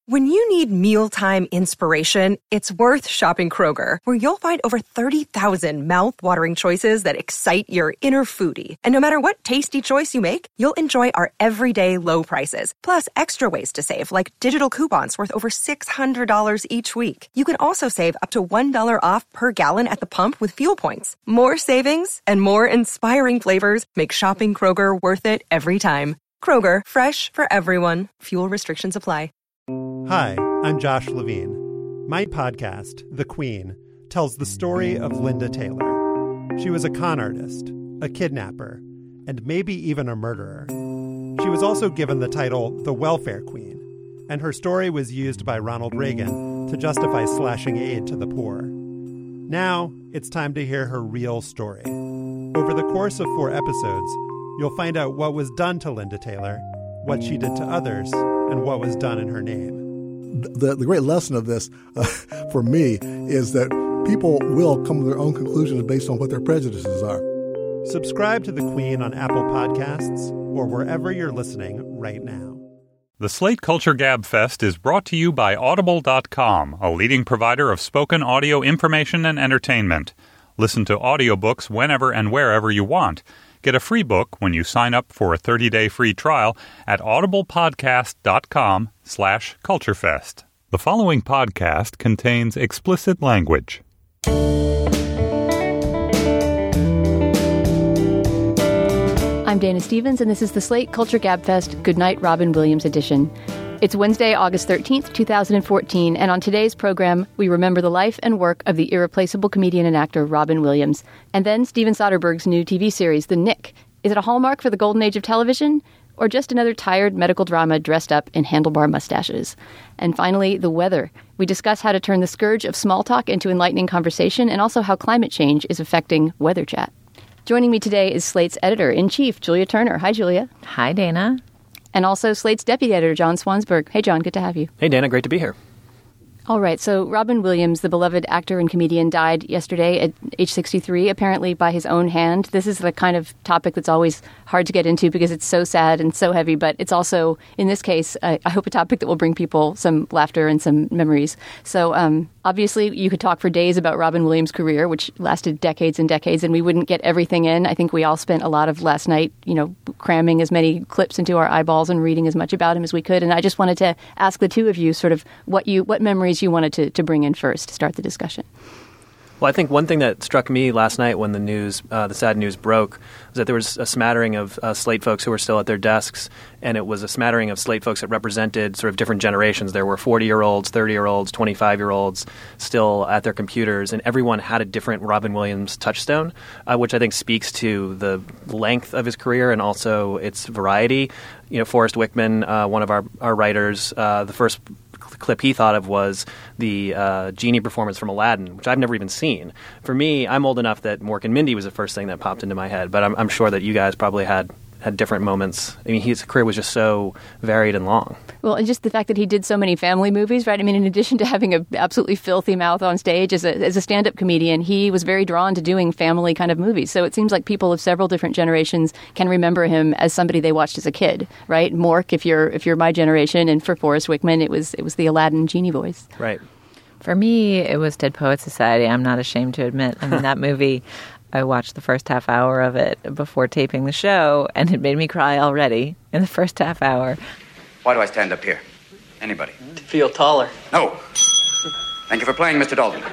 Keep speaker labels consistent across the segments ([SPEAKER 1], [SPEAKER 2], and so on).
[SPEAKER 1] When you need mealtime inspiration, it's worth shopping Kroger, where you'll find over 30,000 mouth-watering choices that excite your inner foodie. And no matter what tasty choice you make, you'll enjoy our everyday low prices, plus extra ways to save, like digital coupons worth over $600 each week. You can also save up to $1 off per gallon at the pump with fuel points. More savings and more inspiring flavors make shopping Kroger worth it every time. Kroger, fresh for everyone. Fuel restrictions apply.
[SPEAKER 2] Hi, I'm Josh Levine. My podcast, The Queen, tells the story of Linda Taylor. She was a con artist, a kidnapper, and maybe even a murderer. She was also given the title the Welfare Queen, and her story was used by Ronald Reagan to justify slashing aid to the poor. Now, it's time to hear her real story. Over the course of 4 episodes, you'll find out what was done to Linda Taylor, what she did to others, and what was done in her name.
[SPEAKER 3] The great lesson of this, for me, is that people will come to their own conclusions based on what their prejudices are.
[SPEAKER 2] Subscribe to The Queen on Apple Podcasts or wherever you're listening right now.
[SPEAKER 4] The Slate Culture Gab Fest is brought to you by Audible.com, a leading provider of spoken audio information and entertainment. Listen to audiobooks whenever and wherever you want. Get a free book when you sign up for a 30-day free trial at audiblepodcast.com/culturefest. The following podcast contains explicit language.
[SPEAKER 5] I'm Dana Stevens, and this is the Slate Culture Gab Fest Goodnight Robin Williams edition. It's Wednesday, August 13th, 2014, and on today's program, we remember the life and work of the irreplaceable comedian and actor Robin Williams, and then Steven Soderbergh's new TV series, The Knick. Is it a hallmark for the golden age of television, or just another tired medical drama dressed up in handlebar mustaches? And finally, the weather. We discuss how to turn the scourge of small talk into enlightening conversation, and also how climate change is affecting weather chat. Joining me today is Slate's editor-in-chief, Julia Turner. Hi, Julia.
[SPEAKER 6] Hi, Dana.
[SPEAKER 5] And also Slate's deputy editor, John Swansburg. Hey, John, good to have you.
[SPEAKER 7] Hey, Dana, great to be here.
[SPEAKER 5] All right, so Robin Williams, the beloved actor and comedian, died yesterday at age 63, apparently by his own hand. This is the kind of topic that's always hard to get into because it's so sad and so heavy, but it's also, in this case, I hope a topic that will bring people some laughter and some memories. So obviously, you could talk for days about Robin Williams' career, which lasted decades and decades, and we wouldn't get everything in. I think we all spent a lot of last night, cramming as many clips into our eyeballs and reading as much about him as we could. And I just wanted to ask the two of you sort of what memories you wanted to bring in first to start the discussion.
[SPEAKER 7] Well, I think one thing that struck me last night when the sad news broke, was that there was a smattering of Slate folks who were still at their desks, and it was a smattering of Slate folks that represented sort of different generations. There were 40-year-olds, 30-year-olds, 25-year-olds still at their computers, and everyone had a different Robin Williams touchstone, which I think speaks to the length of his career and also its variety. Forrest Wickman, one of our writers, the first clip he thought of was the genie performance from Aladdin, which I've never even seen. For me, I'm old enough that Mork and Mindy was the first thing that popped into my head, but I'm sure that you guys probably had different moments. I mean, his career was just so varied and long.
[SPEAKER 5] Well, and just the fact that he did so many family movies, right? I mean, in addition to having an absolutely filthy mouth on stage as a stand-up comedian, he was very drawn to doing family kind of movies. So it seems like people of several different generations can remember him as somebody they watched as a kid, right? Mork, if you're my generation, and for Forrest Wickman, it was the Aladdin genie voice.
[SPEAKER 7] Right.
[SPEAKER 6] For me, it was Dead Poets Society. I'm not ashamed to admit. I mean, that movie, I watched the first half hour of it before taping the show, and it made me cry already in the first half hour.
[SPEAKER 8] Why do I stand up here? Anybody?
[SPEAKER 9] To feel taller.
[SPEAKER 8] No. Thank you for playing, Mr. Dalton.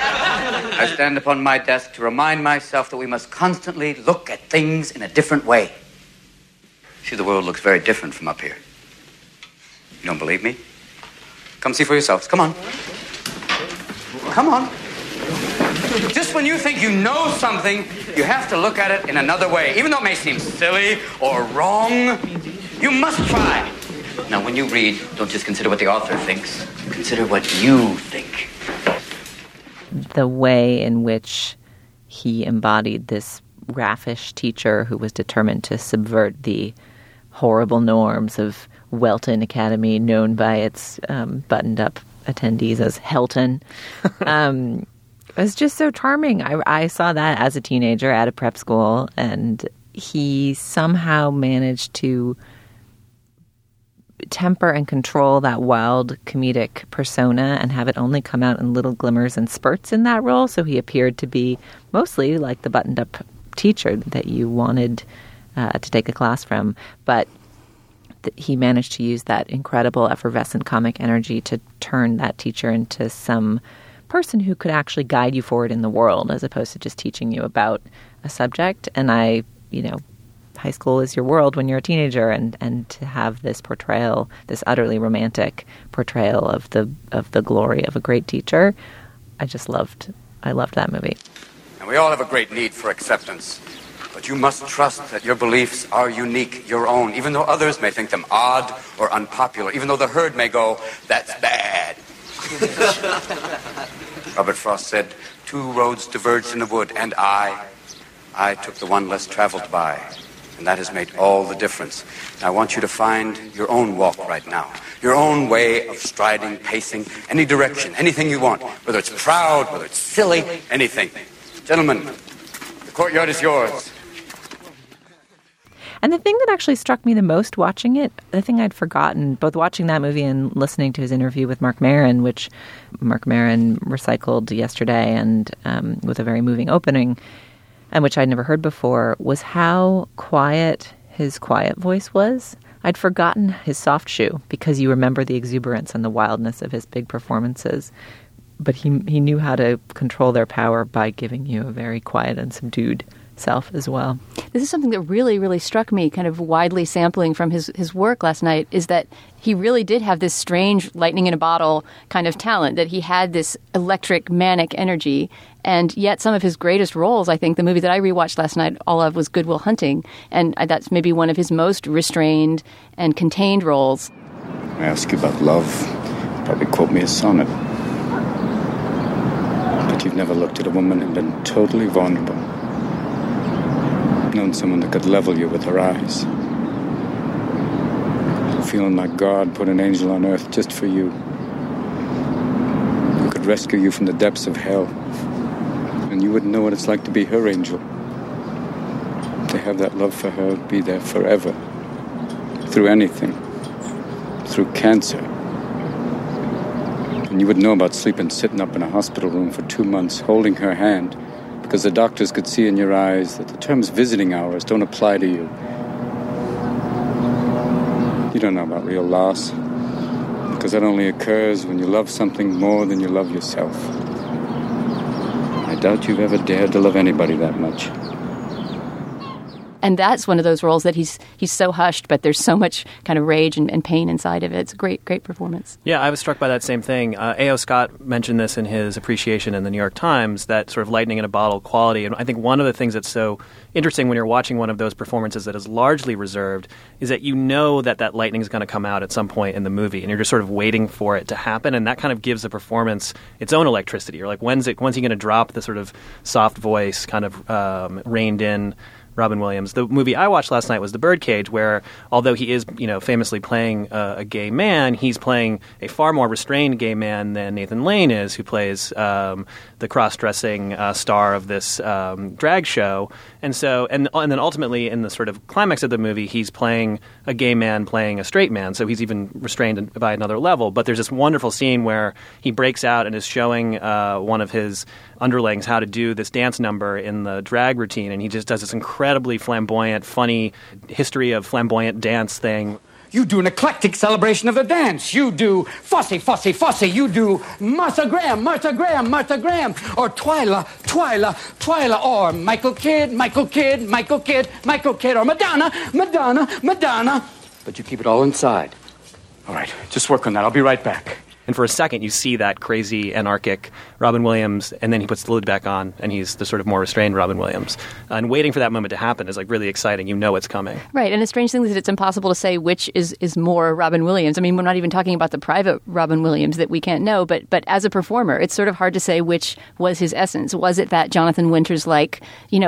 [SPEAKER 8] I stand upon my desk to remind myself that we must constantly look at things in a different way. See, the world looks very different from up here. You don't believe me? Come see for yourselves. Come on. Come on. Just when you think you know something, you have to look at it in another way. Even though it may seem silly or wrong, you must try. Now, when you read, don't just consider what the author thinks. Consider what you think.
[SPEAKER 6] The way in which he embodied this raffish teacher who was determined to subvert the horrible norms of Welton Academy, known by its buttoned-up attendees as Helton. It was just so charming. I saw that as a teenager at a prep school, and he somehow managed to temper and control that wild comedic persona and have it only come out in little glimmers and spurts in that role. So he appeared to be mostly like the buttoned-up teacher that you wanted to take a class from. But he managed to use that incredible effervescent comic energy to turn that teacher into some person who could actually guide you forward in the world as opposed to just teaching you about a subject. And high school is your world when you're a teenager, and to have this portrayal, this utterly romantic portrayal of the glory of a great teacher, I loved that movie.
[SPEAKER 8] And we all have a great need for acceptance. But you must trust that your beliefs are unique, your own, even though others may think them odd or unpopular, even though the herd may go, that's bad. Robert Frost said, 2 roads diverged in a wood, and I took the one less traveled by. And that has made all the difference. And I want you to find your own walk right now, your own way of striding, pacing, any direction, anything you want, whether it's proud, whether it's silly, anything. Gentlemen, the courtyard is yours.
[SPEAKER 6] And the thing that actually struck me the most watching it, the thing I'd forgotten, both watching that movie and listening to his interview with Marc Maron, which Marc Maron recycled yesterday and with a very moving opening, and which I'd never heard before, was how quiet his quiet voice was. I'd forgotten his soft shoe because you remember the exuberance and the wildness of his big performances. But he knew how to control their power by giving you a very quiet and subdued self as well.
[SPEAKER 5] This is something that really, really struck me, kind of widely sampling from his work last night, is that he really did have this strange lightning in a bottle kind of talent, that he had this electric, manic energy. And yet some of his greatest roles, I think, the movie that I rewatched last night, all of, was Good Will Hunting. And that's maybe one of his most restrained and contained roles.
[SPEAKER 9] I ask you about love, probably quote me a sonnet. But you've never looked at a woman and been totally vulnerable. Known someone that could level you with her eyes. Feeling like God put an angel on earth just for you. Who could rescue you from the depths of hell. And you wouldn't know what it's like to be her angel. To have that love for her be there forever. Through anything. Through cancer. And you would know about sleeping sitting up in a hospital room for 2 months, holding her hand, because the doctors could see in your eyes that the terms visiting hours don't apply to you. You don't know about real loss, because that only occurs when you love something more than you love yourself. I doubt you've ever dared to love anybody that much.
[SPEAKER 5] And that's one of those roles that he's so hushed, but there's so much kind of rage and pain inside of it. It's a great, great performance.
[SPEAKER 7] Yeah, I was struck by that same thing. A.O. Scott mentioned this in his appreciation in the New York Times, that sort of lightning in a bottle quality. And I think one of the things that's so interesting when you're watching one of those performances that is largely reserved is that you know that lightning is going to come out at some point in the movie, and you're just sort of waiting for it to happen. And that kind of gives the performance its own electricity. You're like, when's he going to drop the sort of soft voice, kind of reined in Robin Williams. The movie I watched last night was The Birdcage, where although he is, famously playing a gay man, he's playing a far more restrained gay man than Nathan Lane is, who plays the cross-dressing star of this drag show. And then ultimately in the sort of climax of the movie, he's playing a gay man playing a straight man, so he's even restrained by another level. But there's this wonderful scene where he breaks out and is showing one of his underlings how to do this dance number in the drag routine, and he just does this incredibly flamboyant, funny history of flamboyant dance thing.
[SPEAKER 8] You do an eclectic celebration of the dance. You do Fosse, Fosse, Fosse. You do Martha Graham, Martha Graham, Martha Graham. Or Twyla, Twyla, Twyla. Or Michael Kidd, Michael Kidd, Michael Kidd, Michael Kidd. Or Madonna, Madonna, Madonna. But you keep it all inside. All right, just work on that. I'll be right back.
[SPEAKER 7] And for a second, you see that crazy, anarchic Robin Williams, and then he puts the lid back on, and he's the sort of more restrained Robin Williams. And waiting for that moment to happen is like really exciting. You know it's coming.
[SPEAKER 5] Right, and the strange thing is that it's impossible to say which is more Robin Williams. I mean, we're not even talking about the private Robin Williams that we can't know, but as a performer, it's sort of hard to say which was his essence. Was it that Jonathan Winters-like,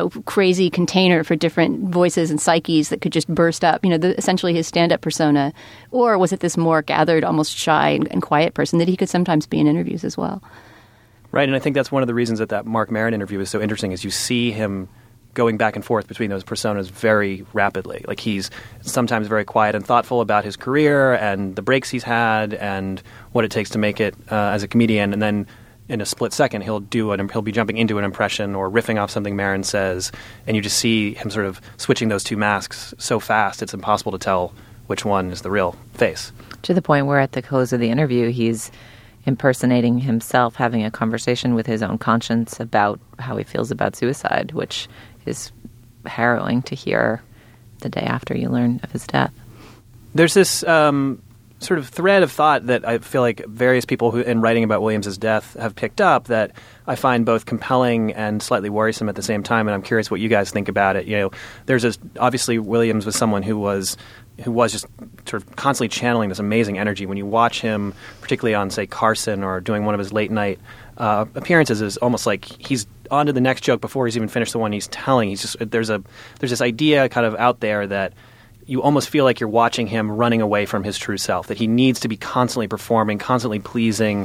[SPEAKER 5] crazy container for different voices and psyches that could just burst up, essentially his stand-up persona? Or was it this more gathered, almost shy and quiet person that he could sometimes be in interviews as well?
[SPEAKER 7] Right, and I think that's one of the reasons that Marc Maron interview is so interesting, is you see him going back and forth between those personas very rapidly. Like, he's sometimes very quiet and thoughtful about his career and the breaks he's had and what it takes to make it as a comedian, and then in a split second he'll be jumping into an impression or riffing off something Maron says, and you just see him sort of switching those two masks so fast it's impossible to tell which one is the real face.
[SPEAKER 6] To the point where at the close of the interview he's impersonating himself, having a conversation with his own conscience about how he feels about suicide, which is harrowing to hear the day after you learn of his death.
[SPEAKER 7] There's this sort of thread of thought that I feel like various people who, in writing about Williams's death, have picked up that I find both compelling and slightly worrisome at the same time, and I'm curious what you guys think about it. You know, obviously Williams was someone who was just sort of constantly channeling this amazing energy. When you watch him, particularly on, say, Carson or doing one of his late-night appearances, is almost like he's on to the next joke before he's even finished the one he's telling. There's this idea kind of out there that you almost feel like you're watching him running away from his true self, that he needs to be constantly performing, constantly pleasing,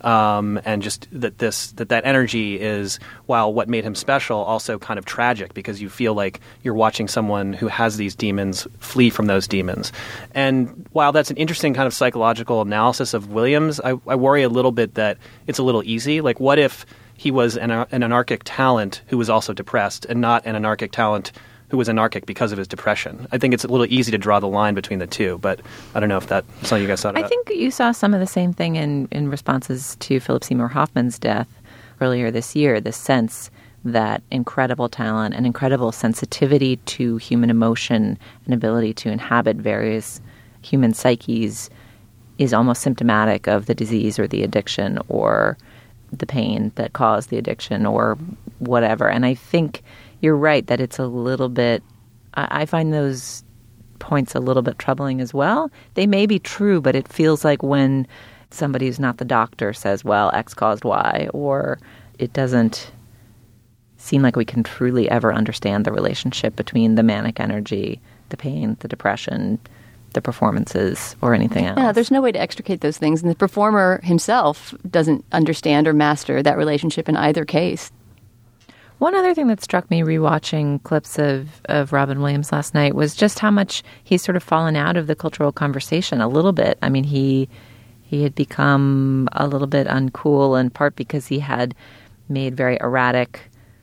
[SPEAKER 7] and just that energy is, while what made him special, also kind of tragic, because you feel like you're watching someone who has these demons flee from those demons. And while that's an interesting kind of psychological analysis of Williams, I worry a little bit that it's a little easy. Like, what if he was an anarchic talent who was also depressed, and not an anarchic talent who was anarchic because of his depression? I think it's a little easy to draw the line between the two, but I don't know if that's something you guys thought about.
[SPEAKER 6] I think you saw some of the same thing in responses to Philip Seymour Hoffman's death earlier this year, the sense that incredible talent and incredible sensitivity to human emotion and ability to inhabit various human psyches is almost symptomatic of the disease or the addiction or the pain that caused the addiction or whatever. And I think you're right that it's a little bit, I find those points a little bit troubling as well. They may be true, but it feels like when somebody who's not the doctor says, well, X caused Y, or it doesn't seem like we can truly ever understand the relationship between the manic energy, the pain, the depression, the performances, or anything else.
[SPEAKER 5] Yeah, there's no way to extricate those things, and the performer himself doesn't understand or master that relationship in either case.
[SPEAKER 6] One other thing that struck me rewatching clips of Robin Williams last night was just how much he's sort of fallen out of the cultural conversation a little bit. I mean, he had become a little bit uncool, in part because he had made very erratic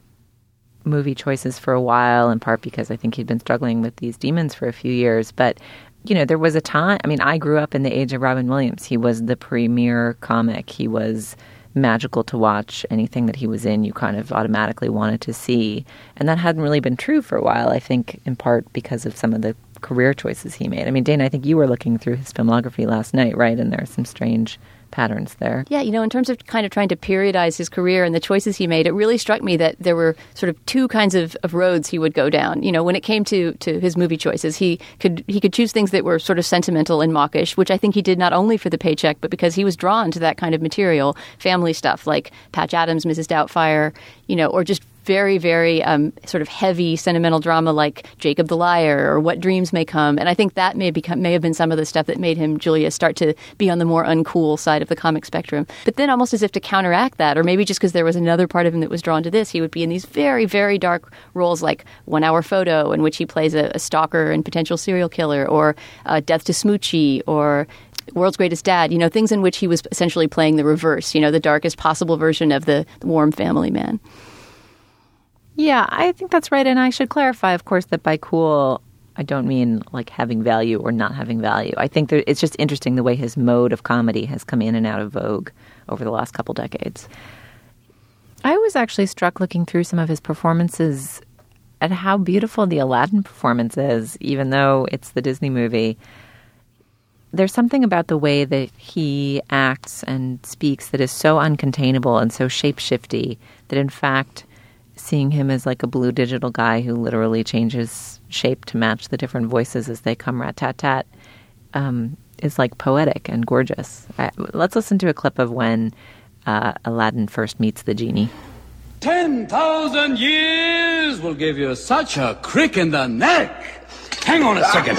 [SPEAKER 6] movie choices for a while, in part because I think he'd been struggling with these demons for a few years. But, you know, there was a time, I mean, I grew up in the age of Robin Williams. He was the premier comic. He was magical to watch. Anything that he was in, you kind of automatically wanted to see. And that hadn't really been true for a while, I think, in part because of some of the career choices he made. I mean, Dana, I think you were looking through his filmography last night, right? And there are some strange patterns there.
[SPEAKER 5] Yeah, you know, in terms of kind of trying to periodize his career and the choices he made, it really struck me that there were sort of two kinds of roads he would go down. You know, when it came to his movie choices, he could choose things that were sort of sentimental and mawkish, which I think he did not only for the paycheck, but because he was drawn to that kind of material, family stuff like Patch Adams, Mrs. Doubtfire, you know, or just very, very sort of heavy sentimental drama like Jacob the Liar or What Dreams May Come. And I think that may have been some of the stuff that made him, Julius, start to be on the more uncool side of the comic spectrum. But then almost as if to counteract that, or maybe just because there was another part of him that was drawn to this, he would be in these very, very dark roles like 1 Hour Photo, in which he plays a stalker and potential serial killer, or Death to Smoochie, or World's Greatest Dad, you know, things in which he was essentially playing the reverse, you know, the darkest possible version of the warm family man.
[SPEAKER 6] Yeah, I think that's right. And I should clarify, of course, that by cool, I don't mean like having value or not having value. I think that it's just interesting the way his mode of comedy has come in and out of vogue over the last couple decades. I was actually struck looking through some of his performances at how beautiful the Aladdin performance is, even though it's the Disney movie. There's something about the way that he acts and speaks that is so uncontainable and so shape-shifty that, in fact, seeing him as like a blue digital guy who literally changes shape to match the different voices as they come rat-tat-tat is like poetic and gorgeous. Let's listen to a clip of when Aladdin first meets the genie.
[SPEAKER 10] 10,000 years will give you such a crick in the neck. Hang on a second.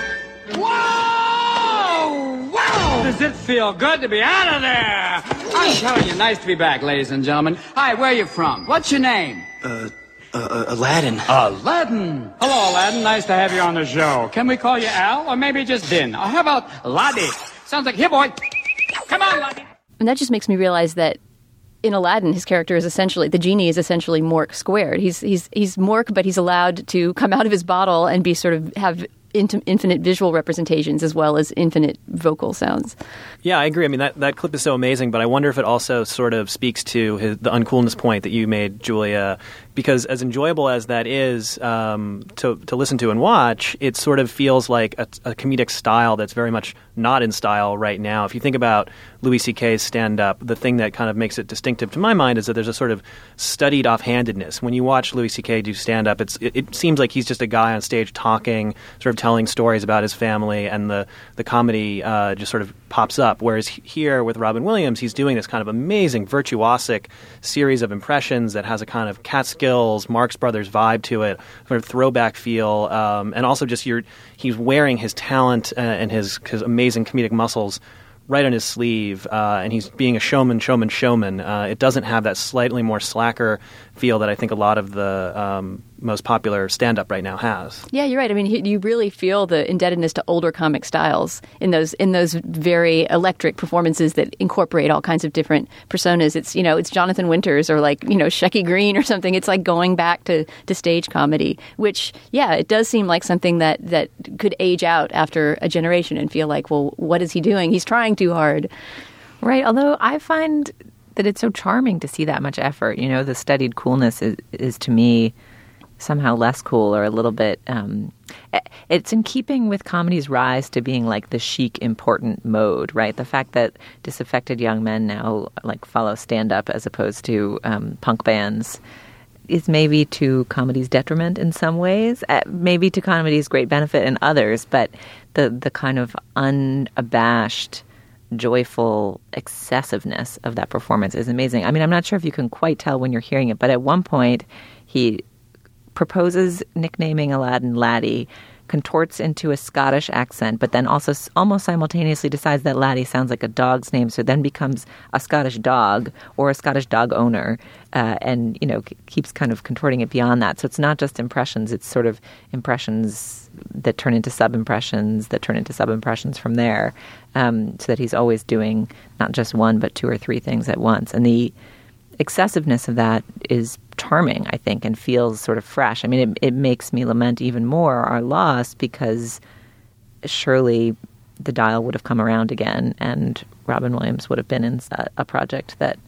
[SPEAKER 10] Wow! Wow! Does it feel good to be out of there? I'm telling you, nice to be back, ladies and gentlemen. Hi, where are you from? What's your name?
[SPEAKER 11] Aladdin.
[SPEAKER 10] Aladdin! Hello, Aladdin. Nice to have you on the show. Can we call you Al, or maybe just Din? Or how about Laddie? Sounds like, here, boy. Come on, Laddie.
[SPEAKER 5] And that just makes me realize that in Aladdin, his character is essentially, the genie is essentially Mork squared. He's Mork, but he's allowed to come out of his bottle and be sort of have infinite visual representations as well as infinite vocal sounds.
[SPEAKER 7] Yeah, I agree. I mean, that clip is so amazing, but I wonder if it also sort of speaks to the uncoolness point that you made, Julia, because as enjoyable as that is to listen to and watch, it sort of feels like a comedic style that's very much not in style right now. If you think about Louis C.K.'s stand-up, the thing that kind of makes it distinctive to my mind is that there's a sort of studied offhandedness. When you watch Louis C.K. do stand-up, it seems like he's just a guy on stage talking, sort of telling stories about his family, and the comedy just sort of pops up. Whereas here with Robin Williams, he's doing this kind of amazing, virtuosic series of impressions that has a kind of Catskills, Marx Brothers vibe to it, sort of throwback feel, and also just he's wearing his talent and his amazing comedic muscles right on his sleeve, and he's being a showman. It doesn't have that slightly more slacker feel that I think a lot of the most popular stand-up right now has.
[SPEAKER 5] Yeah, you're right. I mean, you really feel the indebtedness to older comic styles in those very electric performances that incorporate all kinds of different personas. It's Jonathan Winters or Shecky Green or something. It's like going back to stage comedy, which, yeah, it does seem like something that could age out after a generation and feel like, well, what is he doing? He's trying too hard.
[SPEAKER 6] Right, although I find that it's so charming to see that much effort. The studied coolness is to me somehow less cool or a little bit it's in keeping with comedy's rise to being like the chic important mode, right? The fact that disaffected young men now follow stand-up as opposed to punk bands is maybe to comedy's detriment in some ways, maybe to comedy's great benefit in others, but the kind of unabashed joyful excessiveness of that performance is amazing. I mean, I'm not sure if you can quite tell when you're hearing it, but at one point he proposes nicknaming Aladdin Laddie, contorts into a Scottish accent, but then also almost simultaneously decides that Laddie sounds like a dog's name, so then becomes a Scottish dog or a Scottish dog owner, and keeps kind of contorting it beyond that. So it's not just impressions; it's sort of impressions that turn into sub-impressions that turn into sub-impressions from there, so that he's always doing not just one but two or three things at once. And the excessiveness of that is charming, I think, and feels sort of fresh. I mean, it makes me lament even more our loss, because surely the dial would have come around again and Robin Williams would have been in a project that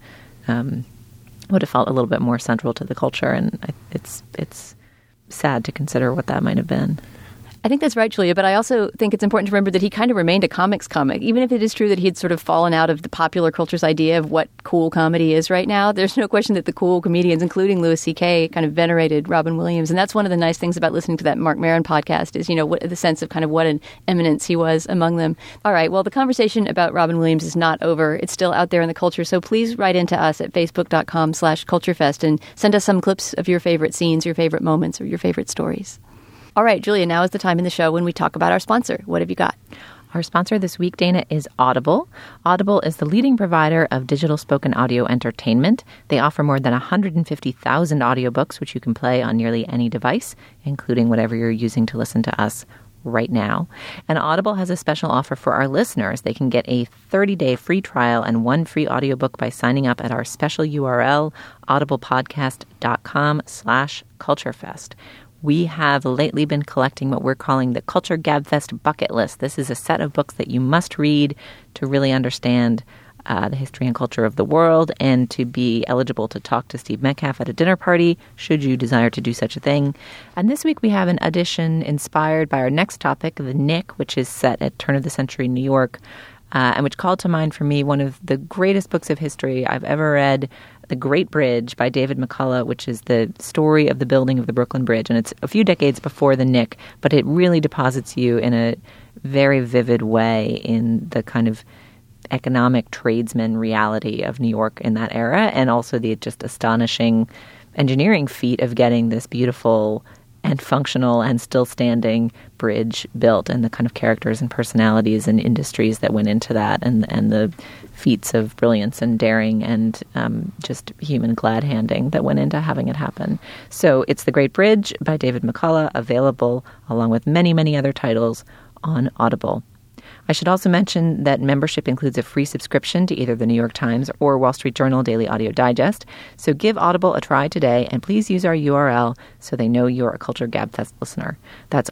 [SPEAKER 6] would have felt a little bit more central to the culture, and it's sad to consider what that might have been.
[SPEAKER 5] I think that's right, Julia, but I also think it's important to remember that he kind of remained a comics comic. Even if it is true that he had sort of fallen out of the popular culture's idea of what cool comedy is right now, there's no question that the cool comedians, including Louis C.K., kind of venerated Robin Williams. And that's one of the nice things about listening to that Marc Maron podcast is, the sense of kind of what an eminence he was among them. All right, well, the conversation about Robin Williams is not over. It's still out there in the culture. So please write into us at facebook.com/culturefest and send us some clips of your favorite scenes, your favorite moments, or your favorite stories. All right, Julia, now is the time in the show when we talk about our sponsor. What have you got?
[SPEAKER 6] Our sponsor this week, Dana, is Audible. Audible is the leading provider of digital spoken audio entertainment. They offer more than 150,000 audiobooks, which you can play on nearly any device, including whatever you're using to listen to us right now. And Audible has a special offer for our listeners. They can get a 30-day free trial and one free audiobook by signing up at our special URL, audiblepodcast.com/culturefest. We have lately been collecting what we're calling the Culture Gabfest bucket list. This is a set of books that you must read to really understand the history and culture of the world and to be eligible to talk to Steve Metcalf at a dinner party, should you desire to do such a thing. And this week we have an edition inspired by our next topic, The Knick, which is set at turn-of-the-century New York, and which called to mind for me one of the greatest books of history I've ever read, The Great Bridge by David McCullough, which is the story of the building of the Brooklyn Bridge. And it's a few decades before The Knick, but it really deposits you in a very vivid way in the kind of economic tradesman reality of New York in that era, and also the just astonishing engineering feat of getting this beautiful and functional and still standing bridge built, and the kind of characters and personalities and industries that went into that, and the feats of brilliance and daring and just human glad-handing that went into having it happen. So it's The Great Bridge by David McCullough, available along with many, many other titles on Audible. I should also mention that membership includes a free subscription to either the New York Times or Wall Street Journal Daily Audio Digest. So give Audible a try today, and please use our URL so they know you're a Culture Gabfest listener. That's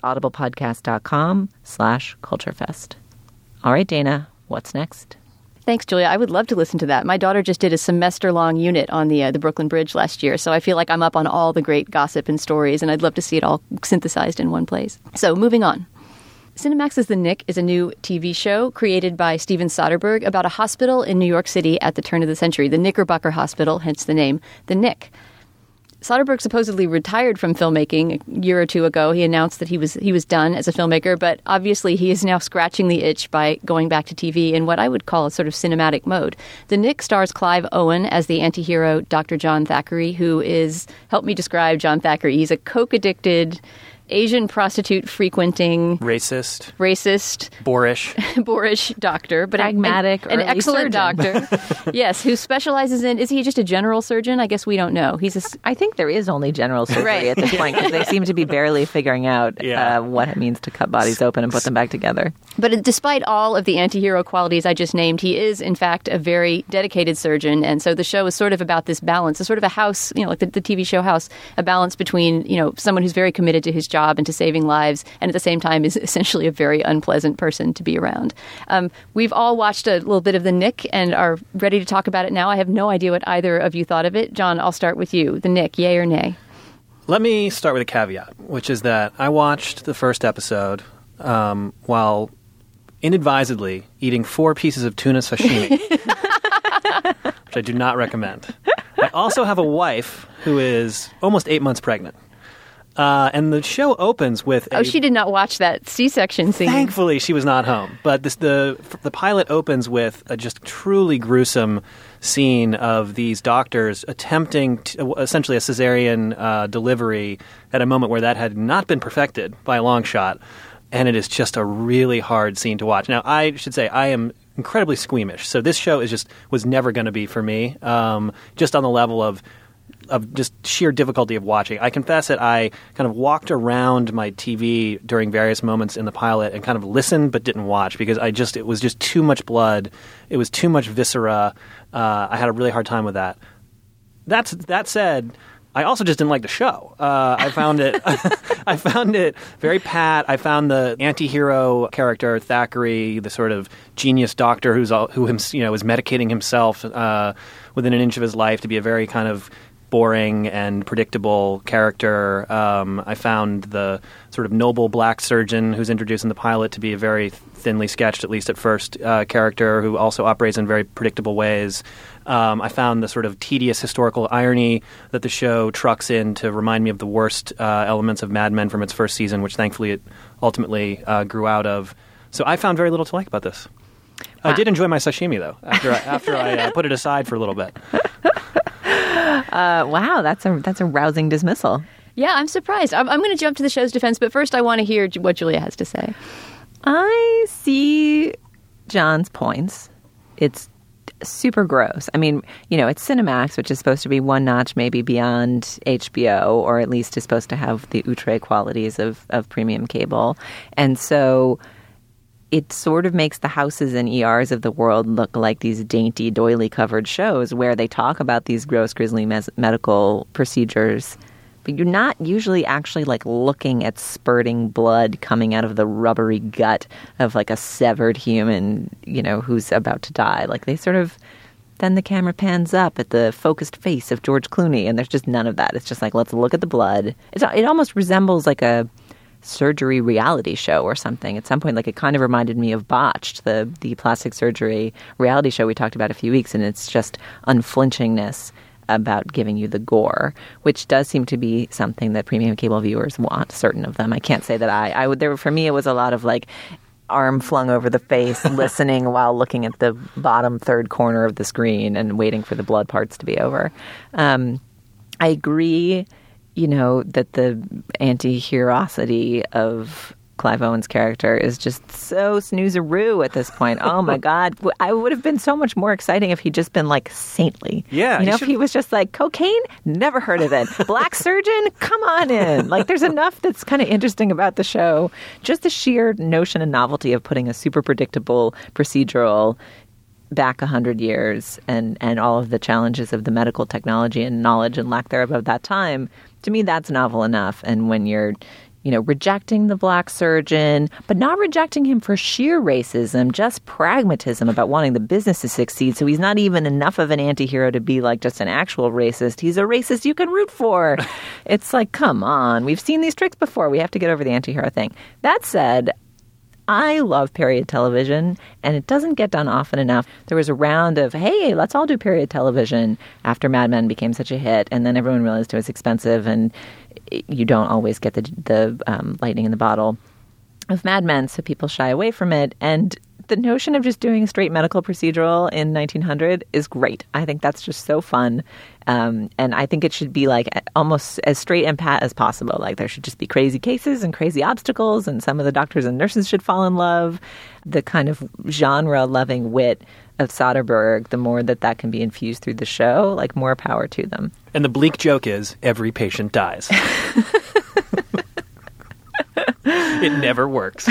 [SPEAKER 6] audiblepodcast.com/culturefest. All right, Dana, what's next?
[SPEAKER 5] Thanks, Julia. I would love to listen to that. My daughter just did a semester-long unit on the Brooklyn Bridge last year, so I feel like I'm up on all the great gossip and stories, and I'd love to see it all synthesized in one place. So moving on. Cinemax's The Knick is a new TV show created by Steven Soderbergh about a hospital in New York City at the turn of the century, the Knickerbocker Hospital, hence the name, The Knick. Soderbergh supposedly retired from filmmaking a year or two ago. He announced that he was done as a filmmaker, but obviously he is now scratching the itch by going back to TV in what I would call a sort of cinematic mode. The Knick stars Clive Owen as the anti-hero Dr. John Thackeray, who is, help me describe John Thackeray, he's a coke-addicted Asian prostitute frequenting
[SPEAKER 7] racist,
[SPEAKER 5] boorish doctor, but
[SPEAKER 6] pragmatic,
[SPEAKER 5] an excellent
[SPEAKER 6] surgeon.
[SPEAKER 5] doctor. Yes, who specializes in, is he just a general surgeon? I guess we don't know.
[SPEAKER 6] I think there is only general surgery at this point, because they seem to be barely figuring out what it means to cut bodies open and put them back together.
[SPEAKER 5] But despite all of the anti-hero qualities I just named, he is in fact a very dedicated surgeon, and so the show is sort of about this balance, a sort of a House, like the TV show House, a balance between someone who's very committed to his job and to saving lives, and at the same time is essentially a very unpleasant person to be around. We've all watched a little bit of The Knick and are ready to talk about it now. I have no idea what either of you thought of it. John, I'll start with you. The Knick, yay or nay?
[SPEAKER 7] Let me start with a caveat, which is that I watched the first episode while inadvisedly eating 4 pieces of tuna sashimi, which I do not recommend. I also have a wife who is almost 8 months pregnant. And the show opens with
[SPEAKER 5] she did not watch that C-section scene.
[SPEAKER 7] Thankfully, she was not home. But the pilot opens with a just truly gruesome scene of these doctors attempting essentially a cesarean delivery at a moment where that had not been perfected by a long shot. And it is just a really hard scene to watch. Now, I should say I am incredibly squeamish. So this show was never going to be for me, just on the level of just sheer difficulty of watching. I confess that I kind of walked around my TV during various moments in the pilot and kind of listened but didn't watch, because it was just too much blood. It was too much viscera. I had a really hard time with that. That said, I also just didn't like the show. I found it very pat. I found the anti-hero character Thackeray, the sort of genius doctor who is medicating himself within an inch of his life, to be a very kind of boring and predictable character. I found the sort of noble black surgeon who's introduced in the pilot to be a very thinly sketched, at least at first, character who also operates in very predictable ways. I found the sort of tedious historical irony that the show trucks in to remind me of the worst elements of Mad Men from its first season, which thankfully it ultimately grew out of. So I found very little to like about this. I did enjoy my sashimi, though, after I put it aside for a little bit.
[SPEAKER 6] Wow, that's a rousing dismissal.
[SPEAKER 5] Yeah, I'm surprised. I'm going to jump to the show's defense, but first I want to hear what Julia has to say.
[SPEAKER 6] I see John's points. It's super gross. I mean, it's Cinemax, which is supposed to be one notch maybe beyond HBO, or at least is supposed to have the outre qualities of premium cable. And so it sort of makes the houses and ERs of the world look like these dainty, doily-covered shows where they talk about these gross, grisly medical procedures, but you're not usually actually looking at spurting blood coming out of the rubbery gut of a severed human, who's about to die. They sort of, then the camera pans up at the focused face of George Clooney, and there's just none of that. It's just let's look at the blood. It almost resembles a surgery reality show or something. At some point, it kind of reminded me of Botched, the plastic surgery reality show we talked about a few weeks, and it's just unflinchingness about giving you the gore, which does seem to be something that premium cable viewers want, certain of them. I can't say that I would, for me, it was a lot of arm flung over the face, listening while looking at the bottom third corner of the screen and waiting for the blood parts to be over. I agree. that the anti-herosity of Clive Owen's character is just so snooze-a-roo at this point. Oh, my God. I would have been so much more exciting if he'd just been, saintly.
[SPEAKER 7] Yeah.
[SPEAKER 6] If he was just cocaine? Never heard of it. Black surgeon? Come on in. There's enough that's kind of interesting about the show. Just the sheer notion and novelty of putting a super predictable procedural back 100 years and all of the challenges of the medical technology and knowledge and lack thereof of that time, to me, that's novel enough. And when you're rejecting the black surgeon, but not rejecting him for sheer racism, just pragmatism about wanting the business to succeed. So he's not even enough of an anti-hero to be just an actual racist. He's a racist you can root for. It's come on. We've seen these tricks before. We have to get over the anti-hero thing. That said, I love period television, and it doesn't get done often enough. There was a round of, hey, let's all do period television after Mad Men became such a hit, and then everyone realized it was expensive, and you don't always get the lightning in the bottle of Mad Men, so people shy away from it. And the notion of just doing a straight medical procedural in 1900 is great. I think that's just so fun. And I think it should be almost as straight and pat as possible. There should just be crazy cases and crazy obstacles, and some of the doctors and nurses should fall in love. The kind of genre-loving wit of Soderbergh, the more that can be infused through the show, more power to them.
[SPEAKER 7] And the bleak joke is every patient dies. It never works.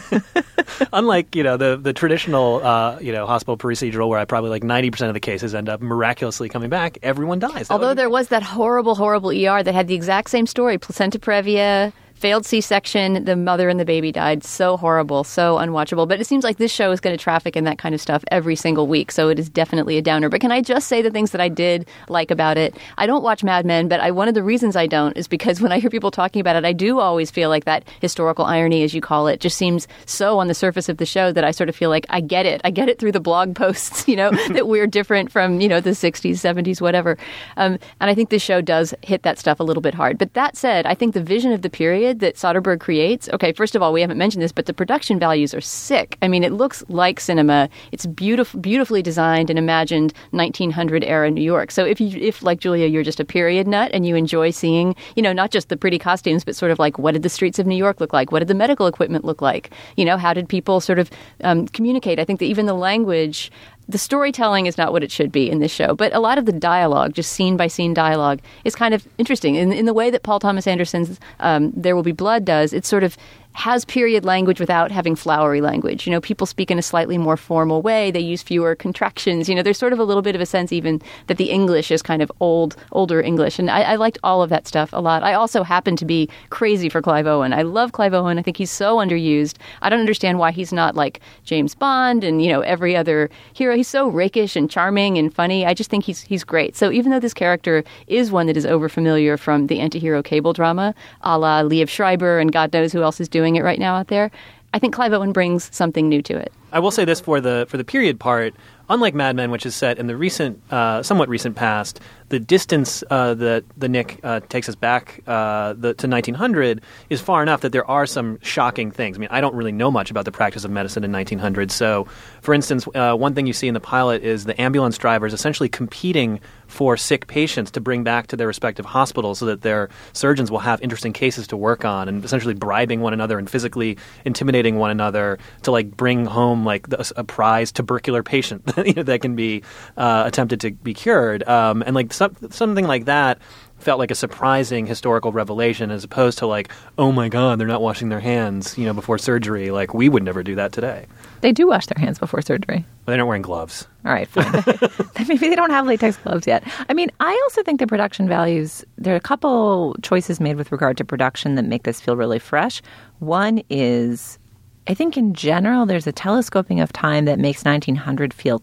[SPEAKER 7] Unlike, the traditional, hospital procedural where I probably 90% of the cases end up miraculously coming back, everyone dies.
[SPEAKER 5] Although there was that horrible, horrible ER that had the exact same story, placenta previa, failed C-section, the mother and the baby died. So horrible, so unwatchable. But it seems like this show is going to traffic in that kind of stuff every single week, so it is definitely a downer. But can I just say the things that I did like about it? I don't watch Mad Men, but one of the reasons I don't is because when I hear people talking about it, I do always feel like that historical irony, as you call it, just seems so on the surface of the show that I sort of feel like I get it. I get it through the blog posts, that we're different from, the 60s, 70s, whatever. And I think this show does hit that stuff a little bit hard. But that said, I think the vision of the period that Soderbergh creates, okay, first of all, we haven't mentioned this, but the production values are sick. I mean, it looks like cinema. It's beautifully designed and imagined 1900 era New York. So if like Julia, you're just a period nut and you enjoy seeing, not just the pretty costumes, but sort of what did the streets of New York look like? What did the medical equipment look like? How did people sort of communicate? I think that even the language, the storytelling is not what it should be in this show, but a lot of the dialogue, just scene-by-scene dialogue, is kind of interesting. In the way that Paul Thomas Anderson's There Will Be Blood does, it sort of has period language without having flowery language. People speak in a slightly more formal way. They use fewer contractions. There's sort of a little bit of a sense even that the English is kind of older English. And I liked all of that stuff a lot. I also happen to be crazy for Clive Owen. I love Clive Owen. I think he's so underused. I don't understand why he's not like James Bond and, every other hero. He's so rakish and charming and funny. I just think he's great. So even though this character is one that is overfamiliar from the anti-hero cable drama, a la Liev Schreiber and God knows who else is doing it right now out there, I think Clive Owen brings something new to it.
[SPEAKER 7] I will say this for the period part. Unlike Mad Men, which is set in the somewhat recent past, the distance that the Nick takes us back to 1900 is far enough that there are some shocking things. I mean, I don't really know much about the practice of medicine in 1900. So, for instance, one thing you see in the pilot is the ambulance drivers essentially competing for sick patients to bring back to their respective hospitals so that their surgeons will have interesting cases to work on, and essentially bribing one another and physically intimidating one another to bring home a prize tubercular patient that can be attempted to be cured. And something like that felt like a surprising historical revelation as opposed to oh my God, they're not washing their hands, before surgery. We would never do that today.
[SPEAKER 6] They do wash their hands before surgery.
[SPEAKER 7] But they're not wearing gloves.
[SPEAKER 6] All right, fine. Maybe they don't have latex gloves yet. I mean, I also think the production values, there are a couple choices made with regard to production that make this feel really fresh. One is, I think in general, there's a telescoping of time that makes 1900 feel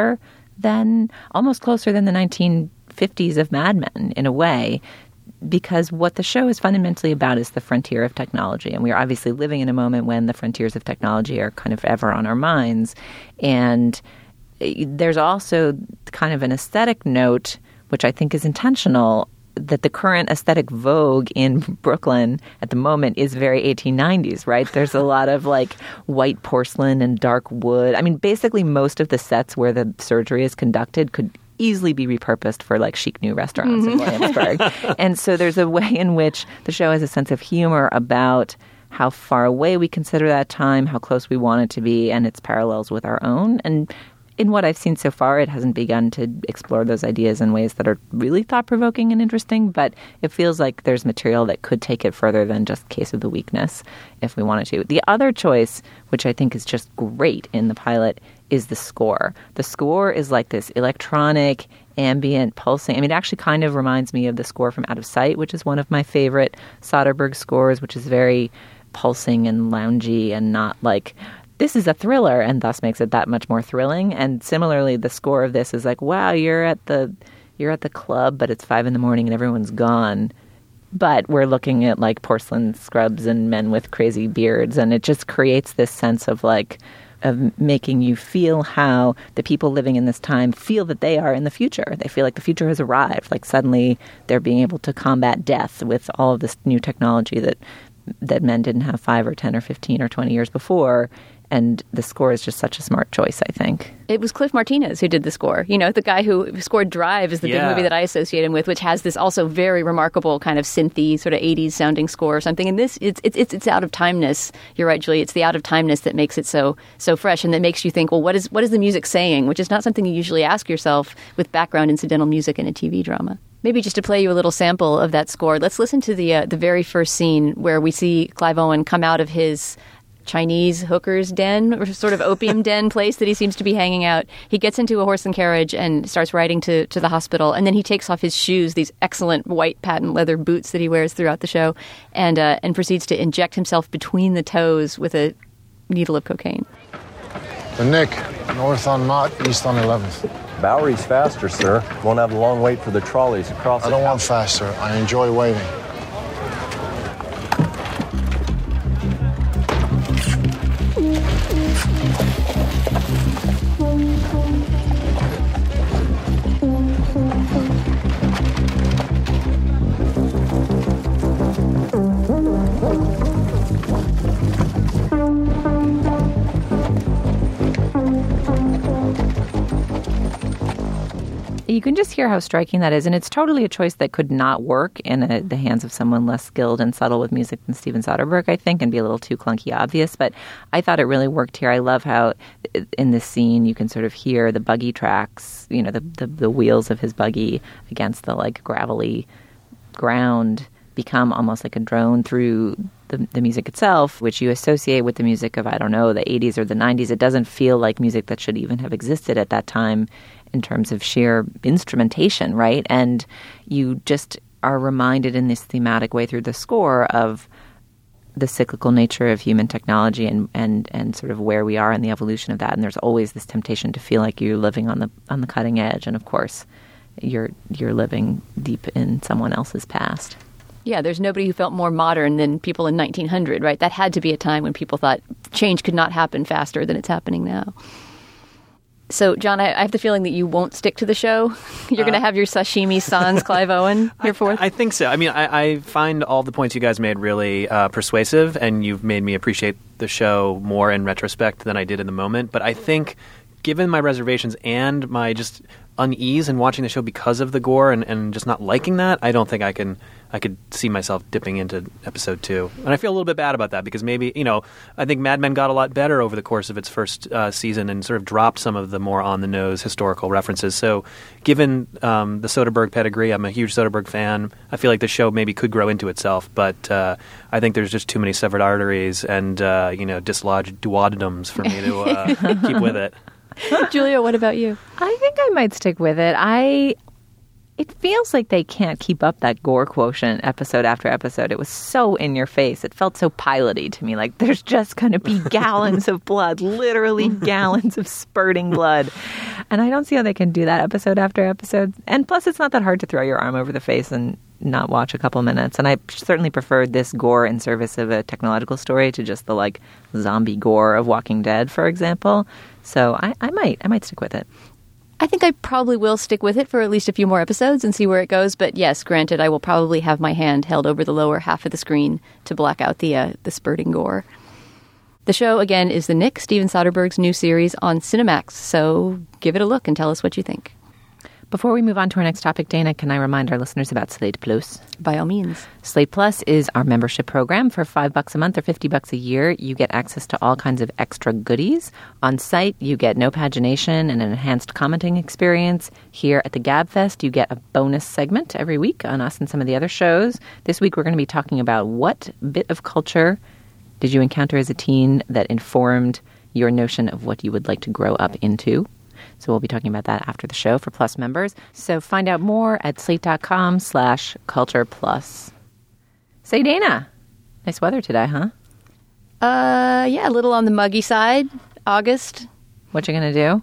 [SPEAKER 6] almost closer than the 1950s of Mad Men in a way, because what the show is fundamentally about is the frontier of technology. And we are obviously living in a moment when the frontiers of technology are kind of ever on our minds. And there's also kind of an aesthetic note, which I think is intentional, that the current aesthetic vogue in Brooklyn at the moment is very 1890s, right? There's a lot of white porcelain and dark wood. I mean, basically most of the sets where the surgery is conducted could easily be repurposed for like chic new restaurants in Williamsburg. And so there's a way in which the show has a sense of humor about how far away we consider that time, how close we want it to be, and its parallels with our own. And in what I've seen so far, it hasn't begun to explore those ideas in ways that are really thought-provoking and interesting, but it feels like there's material that could take it further than just Case of the Weakness if we wanted to. The other choice, which I think is just great in the pilot, is the score. The score is like this electronic, ambient, pulsing. I mean, it actually kind of reminds me of the score from Out of Sight, which is one of my favorite Soderbergh scores, which is very pulsing and loungy and not like, this is a thriller, and thus makes it that much more thrilling. And similarly, the score of this is like, wow, you're at the club, but it's 5 a.m. and everyone's gone. But we're looking at like porcelain scrubs and men with crazy beards, and it just creates this sense of like, of making you feel how the people living in this time feel that they are in the future. They feel like the future has arrived. Like suddenly they're being able to combat death with all of this new technology that men didn't have 5 or 10 or 15 or 20 years before. And the score is just such a smart choice, I think.
[SPEAKER 5] It was Cliff Martinez who did the score. You know, the guy who scored Drive is the big movie that I associate him with, which has this also very remarkable kind of synthy, sort of 80s sounding score or something. And this, it's out of timeness. You're right, Julie. It's the out of timeness that makes it so fresh and that makes you think, well, what is the music saying? Which is not something you usually ask yourself with background incidental music in a TV drama. Maybe just to play you a little sample of that score, let's listen to the very first scene where we see Clive Owen come out of his Chinese hooker's den, or sort of opium den place that he seems to be hanging out. He gets into a horse and carriage and starts riding to the hospital, and then he takes off his shoes, these excellent white patent leather boots that he wears throughout the show, and proceeds to inject himself between the toes with a needle of cocaine.
[SPEAKER 11] The Nick, north on Mott, east on 11th.
[SPEAKER 12] Bowery's faster, sir. Won't have a long wait for the trolleys across.
[SPEAKER 11] I don't want faster. I enjoy waiting.
[SPEAKER 6] You can just hear how striking that is, and it's totally a choice that could not work in the hands of someone less skilled and subtle with music than Steven Soderbergh, I think, and be a little too clunky obvious, but I thought it really worked here. I love how in this scene you can sort of hear the buggy tracks, you know, the wheels of his buggy against the like gravelly ground become almost like a drone through the music itself, which you associate with the music of, I don't know, the 80s or the 90s. It doesn't feel like music that should even have existed at that time in terms of sheer instrumentation, right? And you just are reminded in this thematic way through the score of the cyclical nature of human technology and sort of where we are in the evolution of that. And there's always this temptation to feel like you're living on the cutting edge. And of course, you're living deep in someone else's past.
[SPEAKER 5] Yeah, there's nobody who felt more modern than people in 1900, right? That had to be a time when people thought change could not happen faster than it's happening now. So, John, I have the feeling that you won't stick to the show. You're going to have your sashimi sans Clive Owen here forth?
[SPEAKER 7] I think so. I mean, I find all the points you guys made really persuasive, and you've made me appreciate the show more in retrospect than I did in the moment. But I think, given my reservations and my just unease in watching the show because of the gore and just not liking that, I don't think I could see myself dipping into episode 2. And I feel a little bit bad about that because maybe, I think Mad Men got a lot better over the course of its first season and sort of dropped some of the more on-the-nose historical references. So given the Soderbergh pedigree, I'm a huge Soderbergh fan, I feel like the show maybe could grow into itself. But I think there's just too many severed arteries and, dislodged duodenums for me to keep with it.
[SPEAKER 5] Julia, what about you?
[SPEAKER 6] I think I might stick with it. It feels like they can't keep up that gore quotient episode after episode. It was so in your face. It felt so piloty to me. Like there's just going to be gallons of blood, literally gallons of spurting blood. And I don't see how they can do that episode after episode. And plus, it's not that hard to throw your arm over the face and not watch a couple minutes. And I certainly preferred this gore in service of a technological story to just the like zombie gore of Walking Dead, for example. So I might stick with it.
[SPEAKER 5] I think I probably will stick with it for at least a few more episodes and see where it goes. But yes, granted, I will probably have my hand held over the lower half of the screen to block out the spurting gore. The show, again, is The Nick, Steven Soderbergh's new series on Cinemax. So give it a look and tell us what you think.
[SPEAKER 6] Before we move on to our next topic, Dana, can I remind our listeners about Slate Plus?
[SPEAKER 5] By all means.
[SPEAKER 6] Slate Plus is our membership program. For $5 a month or $50 a year, you get access to all kinds of extra goodies. On site, you get no pagination and an enhanced commenting experience. Here at the GabFest, you get a bonus segment every week on us and some of the other shows. This week, we're going to be talking about what bit of culture did you encounter as a teen that informed your notion of what you would like to grow up into. So we'll be talking about that after the show for Plus members. So find out more at slate.com/culture plus. Say, Dana, nice weather today, huh?
[SPEAKER 5] Yeah, a little on the muggy side. August.
[SPEAKER 6] What you going to do?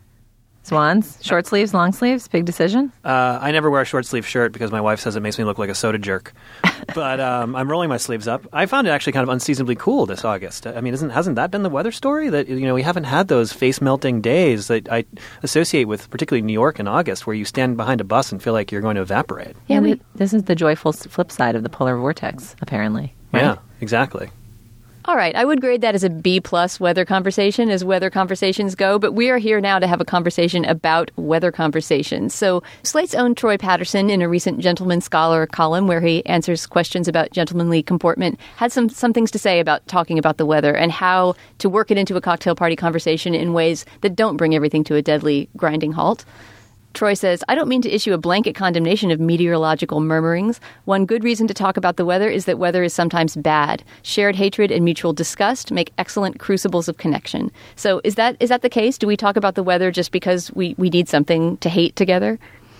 [SPEAKER 6] Swans? Short sleeves, long sleeves? Big decision?
[SPEAKER 7] I never wear a short sleeve shirt because my wife says it makes me look like a soda jerk. But I'm rolling my sleeves up. I found it actually kind of unseasonably cool this August. I mean, hasn't that been the weather story? That, we haven't had those face-melting days that I associate with particularly New York in August, where you stand behind a bus and feel like you're going to evaporate.
[SPEAKER 6] Yeah, this is the joyful flip side of the polar vortex, apparently. Right?
[SPEAKER 7] Yeah, exactly.
[SPEAKER 5] All right, I would grade that as a B+ weather conversation as weather conversations go, but we are here now to have a conversation about weather conversations. So Slate's own Troy Patterson, in a recent Gentleman Scholar column where he answers questions about gentlemanly comportment, had some things to say about talking about the weather and how to work it into a cocktail party conversation in ways that don't bring everything to a deadly grinding halt. Troy says, I don't mean to issue a blanket condemnation of meteorological murmurings. One good reason to talk about the weather is that weather is sometimes bad. Shared hatred and mutual disgust make excellent crucibles of connection. So is that the case? Do we talk about the weather just because we need something to hate together?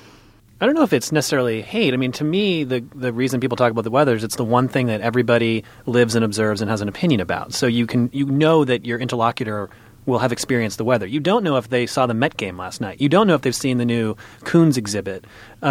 [SPEAKER 7] I don't know if it's necessarily hate. I mean, to me, the reason people talk about the weather is it's the one thing that everybody lives and observes and has an opinion about. So you know that your interlocutor will have experienced the weather. You don't know if they saw the Met game last night. You don't know if they've seen the new Coons exhibit.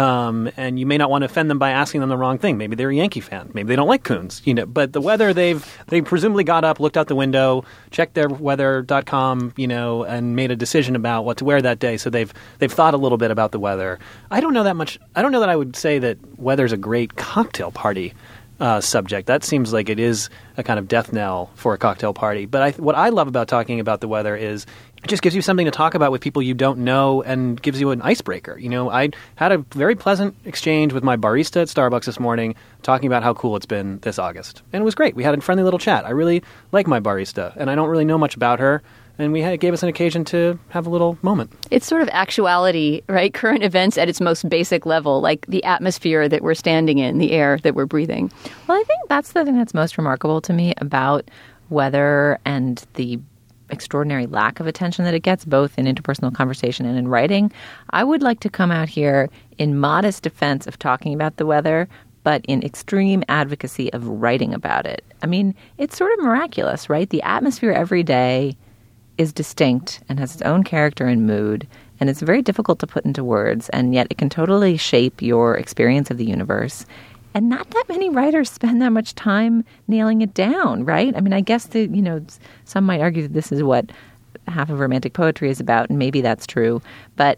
[SPEAKER 7] And you may not want to offend them by asking them the wrong thing. Maybe they're a Yankee fan. Maybe they don't like Coons. But the weather, they presumably got up, looked out the window, checked their weather.com, and made a decision about what to wear that day. So they've thought a little bit about the weather. I don't know that much. I don't know that I would say that weather's a great cocktail party subject. That seems like it is a kind of death knell for a cocktail party. But what I love about talking about the weather is it just gives you something to talk about with people you don't know and gives you an icebreaker. I had a very pleasant exchange with my barista at Starbucks this morning talking about how cool it's been this August. And it was great. We had a friendly little chat. I really like my barista, and I don't really know much about her. And it gave us an occasion to have a little moment.
[SPEAKER 5] It's sort of actuality, right? Current events at its most basic level, like the atmosphere that we're standing in, the air that we're breathing.
[SPEAKER 6] Well, I think that's the thing that's most remarkable to me about weather and the extraordinary lack of attention that it gets, both in interpersonal conversation and in writing. I would like to come out here in modest defense of talking about the weather, but in extreme advocacy of writing about it. I mean, it's sort of miraculous, right? The atmosphere every day is distinct and has its own character and mood, and it's very difficult to put into words, and yet it can totally shape your experience of the universe. And not that many writers spend that much time nailing it down, right? I mean, I guess some might argue that this is what half of romantic poetry is about, and maybe that's true. But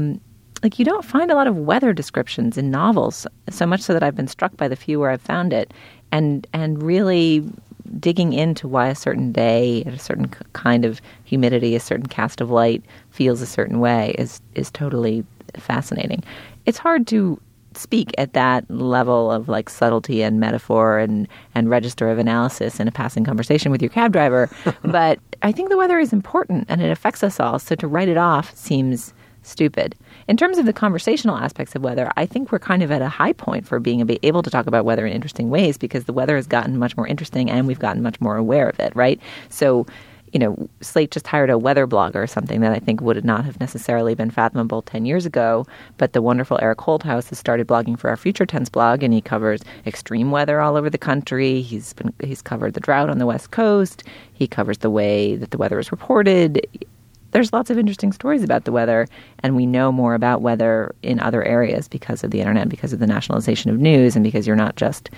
[SPEAKER 6] you don't find a lot of weather descriptions in novels, so much so that I've been struck by the few where I've found it, and really digging into why a certain day at a certain kind of humidity, a certain cast of light feels a certain way is totally fascinating. It's hard to speak at that level of subtlety and metaphor and register of analysis in a passing conversation with your cab driver, but I think the weather is important and it affects us all, so to write it off seems stupid. In terms of the conversational aspects of weather, I think we're kind of at a high point for being able to talk about weather in interesting ways because the weather has gotten much more interesting and we've gotten much more aware of it, right? So, Slate just hired a weather blogger or something that I think would not have necessarily been fathomable 10 years ago, but the wonderful Eric Holthouse has started blogging for our Future Tense blog, and he covers extreme weather all over the country. He's covered the drought on the West Coast. He covers the way that the weather is reported. There's lots of interesting stories about the weather, and we know more about weather in other areas because of the internet, because of the nationalization of news, and because you're not just,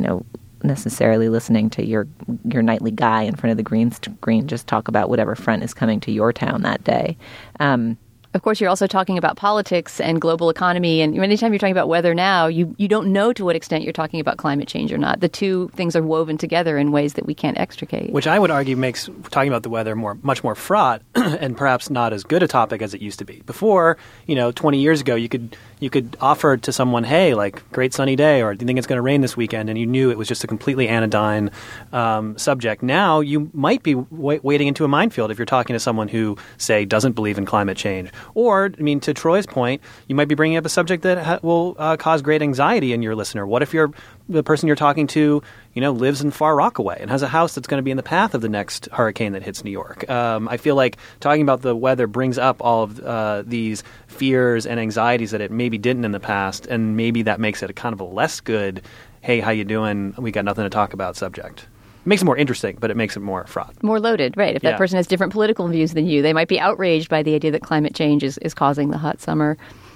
[SPEAKER 6] necessarily listening to your nightly guy in front of the green screen just talk about whatever front is coming to your town that day.
[SPEAKER 5] Of course, you're also talking about politics and global economy. And anytime you're talking about weather now, you don't know to what extent you're talking about climate change or not. The two things are woven together in ways that we can't extricate.
[SPEAKER 7] Which I would argue makes talking about the weather much more fraught and perhaps not as good a topic as it used to be. Before, 20 years ago, you could offer to someone, hey, like, great sunny day, or do you think it's going to rain this weekend? And you knew it was just a completely anodyne subject. Now you might be wading into a minefield if you're talking to someone who, say, doesn't believe in climate change. Or, to Troy's point, you might be bringing up a subject that will cause great anxiety in your listener. What if the person you're talking to, lives in Far Rockaway and has a house that's going to be in the path of the next hurricane that hits New York? I feel like talking about the weather brings up all of these fears and anxieties that it maybe didn't in the past, and maybe that makes it a kind of a less good, hey, how you doing? We got nothing to talk about subject. It makes it more interesting, but it makes it more fraught.
[SPEAKER 5] More loaded, right. If that person has different political views than you, they might be outraged by the idea that climate change is causing the hot summer.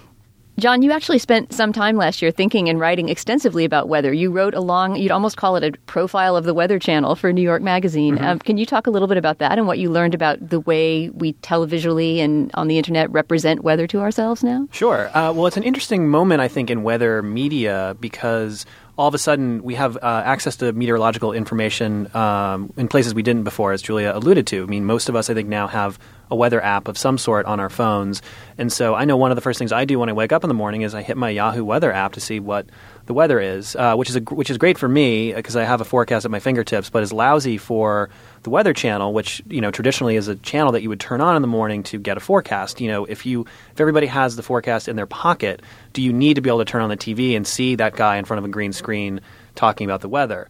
[SPEAKER 5] John, you actually spent some time last year thinking and writing extensively about weather. You wrote you'd almost call it a profile of the Weather Channel for New York Magazine. Mm-hmm. Can you talk a little bit about that and what you learned about the way we televisually and on the internet represent weather to ourselves now?
[SPEAKER 7] Sure. Well, it's an interesting moment, I think, in weather media because all of a sudden we have access to meteorological information in places we didn't before, as Julia alluded to. Most of us, I think, now have a weather app of some sort on our phones. And so I know one of the first things I do when I wake up in the morning is I hit my Yahoo weather app to see what the weather is, which is great for me because I have a forecast at my fingertips, but is lousy for the Weather Channel, which traditionally is a channel that you would turn on in the morning to get a forecast. If everybody has the forecast in their pocket, do you need to be able to turn on the TV and see that guy in front of a green screen talking about the weather?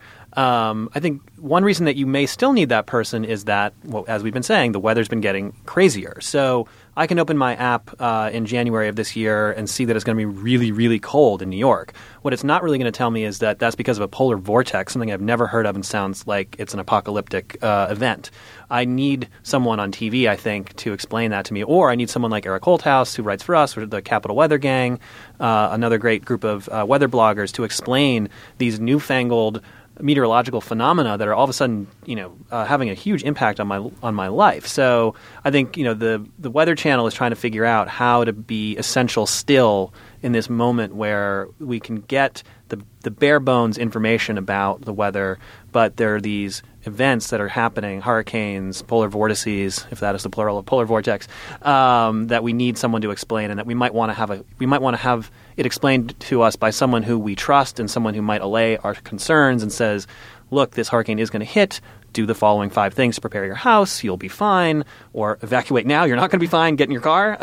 [SPEAKER 7] I think one reason that you may still need that person is that, well, as we've been saying, the weather's been getting crazier. So I can open my app in January of this year and see that it's going to be really, really cold in New York. What it's not really going to tell me is that that's because of a polar vortex, something I've never heard of and sounds like it's an apocalyptic event. I need someone on TV, I think, to explain that to me. Or I need someone like Eric Holthouse, who writes for us, or the Capital Weather Gang, another great group of weather bloggers, to explain these newfangled meteorological phenomena that are all of a sudden, having a huge impact on my life. So I think, the Weather Channel is trying to figure out how to be essential still in this moment where we can get the bare bones information about the weather, but there are these events that are happening, hurricanes, polar vortices, if that is the plural of polar vortex, that we need someone to explain, and that we might want to have it explained to us by someone who we trust and someone who might allay our concerns and says, look, this hurricane is going to hit. Do the following 5 things to prepare your house. You'll be fine. Or evacuate now. You're not going to be fine. Get in your car.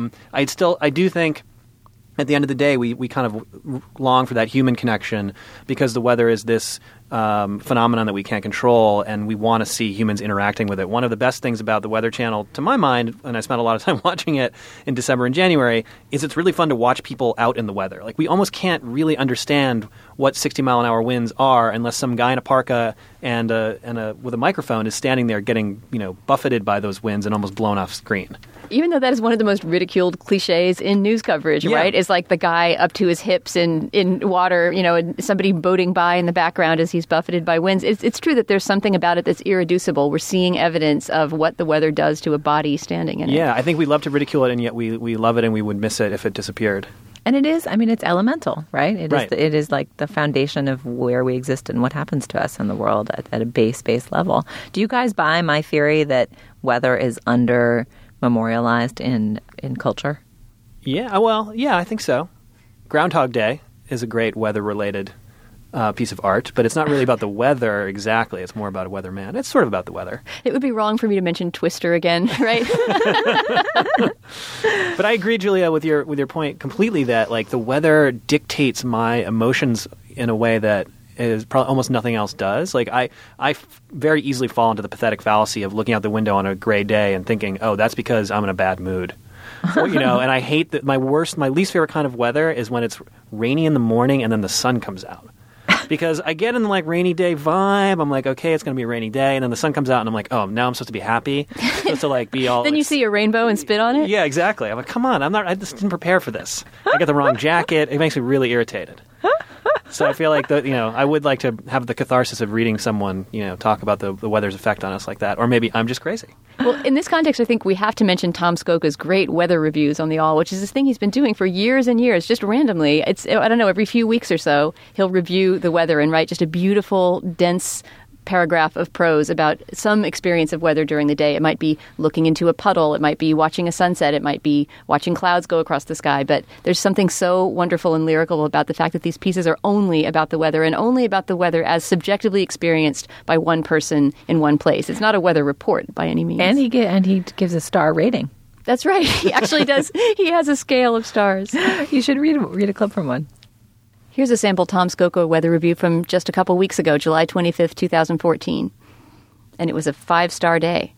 [SPEAKER 7] I do think at the end of the day, we kind of long for that human connection because the weather is this phenomenon that we can't control, and we want to see humans interacting with it. One of the best things about the Weather Channel, to my mind, and I spent a lot of time watching it in December and January, is it's really fun to watch people out in the weather. Like, we almost can't really understand what 60-mile-an-hour winds are unless some guy in a parka and with a microphone is standing there getting buffeted by those winds and almost blown off screen.
[SPEAKER 5] Even though that is one of the most ridiculed cliches in news coverage, right? Is like the guy up to his hips in water, and somebody boating by in the background as he's buffeted by winds. It's true that there's something about it that's irreducible. We're seeing evidence of what the weather does to a body standing in it.
[SPEAKER 7] Yeah, I think we love to ridicule it, and yet we love it, and we would miss it if it disappeared.
[SPEAKER 6] And it is, it's elemental, right? It is like the foundation of where we exist and what happens to us in the world at a base level. Do you guys buy my theory that weather is under memorialized in culture?
[SPEAKER 7] Yeah, I think so. Groundhog Day is a great weather-related piece of art, but it's not really about the weather exactly. It's more about a weatherman. It's sort of about the weather.
[SPEAKER 5] It would be wrong for me to mention Twister again, right?
[SPEAKER 7] But I agree, Julia, with your point completely that like the weather dictates my emotions in a way that is probably almost nothing else does. Like I very easily fall into the pathetic fallacy of looking out the window on a gray day and thinking, oh, that's because I'm in a bad mood. Or, and I hate that my least favorite kind of weather is when it's rainy in the morning and then the sun comes out. Because I get in the like rainy day vibe. I'm like, okay, it's going to be a rainy day. And then the sun comes out and I'm like, oh, now I'm supposed to be happy. Supposed to like be all...
[SPEAKER 5] Then you see a rainbow and spit on it?
[SPEAKER 7] Yeah, exactly. I'm like, come on, I just didn't prepare for this. I got the wrong jacket. It makes me really irritated. So I feel like I would like to have the catharsis of reading someone, talk about the weather's effect on us like that. Or maybe I'm just crazy.
[SPEAKER 5] Well, in this context, I think we have to mention Tom Skoka's great weather reviews on the Awl, which is this thing he's been doing for years and years, just randomly. I don't know, every few weeks or so, he'll review the weather and write just a beautiful, dense paragraph of prose about some experience of weather during the day. It might be looking into a puddle. It might be watching a sunset. It might be watching clouds go across the sky. But there's something so wonderful and lyrical about the fact that these pieces are only about the weather and only about the weather as subjectively experienced by one person in one place. It's not a weather report by any means.
[SPEAKER 6] And he gives a star rating.
[SPEAKER 5] That's right. He actually does. He has a scale of stars.
[SPEAKER 6] You should read a clip from one.
[SPEAKER 5] Here's a sample Tom Skoka weather review from just a couple weeks ago, July 25th, 2014. And it was a 5-star day.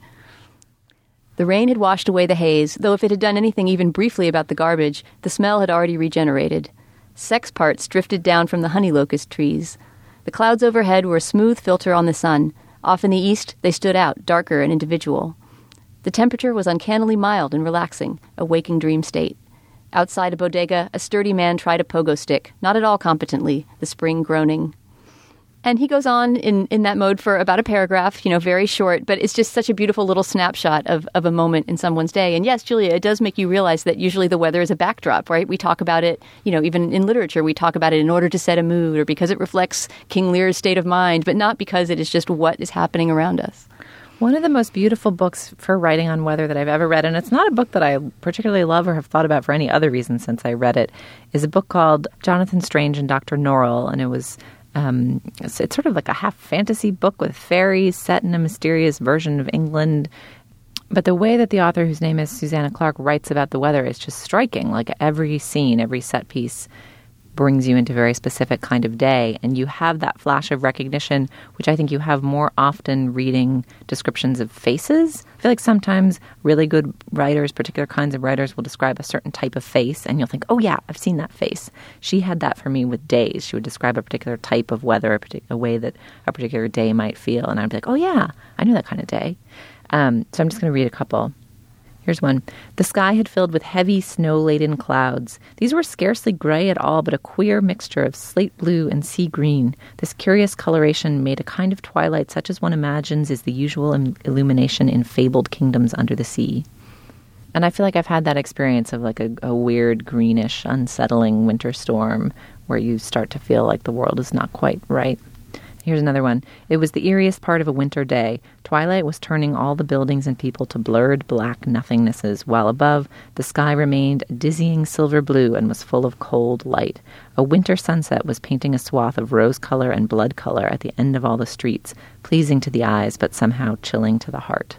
[SPEAKER 5] The rain had washed away the haze, though if it had done anything even briefly about the garbage, the smell had already regenerated. Sex parts drifted down from the honey locust trees. The clouds overhead were a smooth filter on the sun. Off in the east, they stood out, darker and individual. The temperature was uncannily mild and relaxing, a waking dream state. Outside a bodega, a sturdy man tried a pogo stick, not at all competently, the spring groaning. And he goes on in that mode for about a paragraph, very short, but it's just such a beautiful little snapshot of a moment in someone's day. And yes, Julia, it does make you realize that usually the weather is a backdrop, right? We talk about it, even in literature, we talk about it in order to set a mood or because it reflects King Lear's state of mind, but not because it is just what is happening around us.
[SPEAKER 6] One of the most beautiful books for writing on weather that I've ever read, and it's not a book that I particularly love or have thought about for any other reason since I read it, is a book called Jonathan Strange and Dr. Norrell. And it was, it's sort of like a half fantasy book with fairies set in a mysterious version of England. But the way that the author, whose name is Susanna Clarke, writes about the weather is just striking. Like every scene, every set piece brings you into a very specific kind of day, and you have that flash of recognition, which I think you have more often reading descriptions of faces. I feel like sometimes really good writers, particular kinds of writers, will describe a certain type of face, and you'll think, oh yeah, I've seen that face. She had that for me with days. She would describe a particular type of weather, a way that a particular day might feel, and I'd be like, oh yeah, I knew that kind of day. So I'm just going to read a couple. Here's one. The sky had filled with heavy, snow-laden clouds. These were scarcely gray at all, but a queer mixture of slate blue and sea green. This curious coloration made a kind of twilight such as one imagines is the usual illumination in fabled kingdoms under the sea. And I feel like I've had that experience of like a weird, greenish, unsettling winter storm where you start to feel like the world is not quite right. Here's another one. It was the eeriest part of a winter day. Twilight was turning all the buildings and people to blurred black nothingnesses, while above, the sky remained a dizzying silver blue and was full of cold light. A winter sunset was painting a swath of rose color and blood color at the end of all the streets, pleasing to the eyes, but somehow chilling to the heart.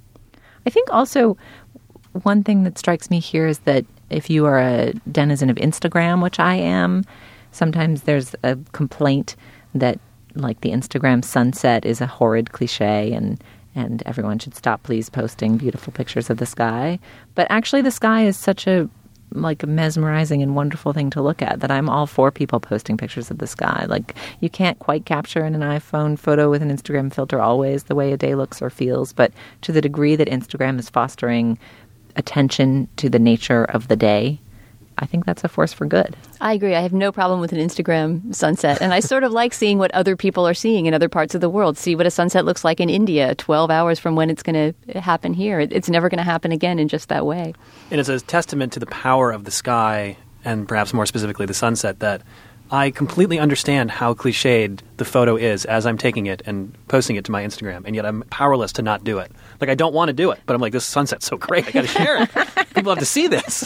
[SPEAKER 6] I think also one thing that strikes me here is that if you are a denizen of Instagram, which I am, sometimes there's a complaint that like the Instagram sunset is a horrid cliche and everyone should stop please posting beautiful pictures of the sky. But actually the sky is such a mesmerizing and wonderful thing to look at that I'm all for people posting pictures of the sky. Like you can't quite capture in an iPhone photo with an Instagram filter always the way a day looks or feels, but to the degree that Instagram is fostering attention to the nature of the day, I think that's a force for good.
[SPEAKER 5] I agree. I have no problem with an Instagram sunset. And I sort of like seeing what other people are seeing in other parts of the world. See what a sunset looks like in India 12 hours from when it's going to happen here. It's never going to happen again in just that way.
[SPEAKER 7] And it's a testament to the power of the sky and perhaps more specifically the sunset that I completely understand how cliched the photo is as I'm taking it and posting it to my Instagram, and yet I'm powerless to not do it. Like, I don't want to do it, but I'm like, this sunset's so great, I got to share it. People have to see this.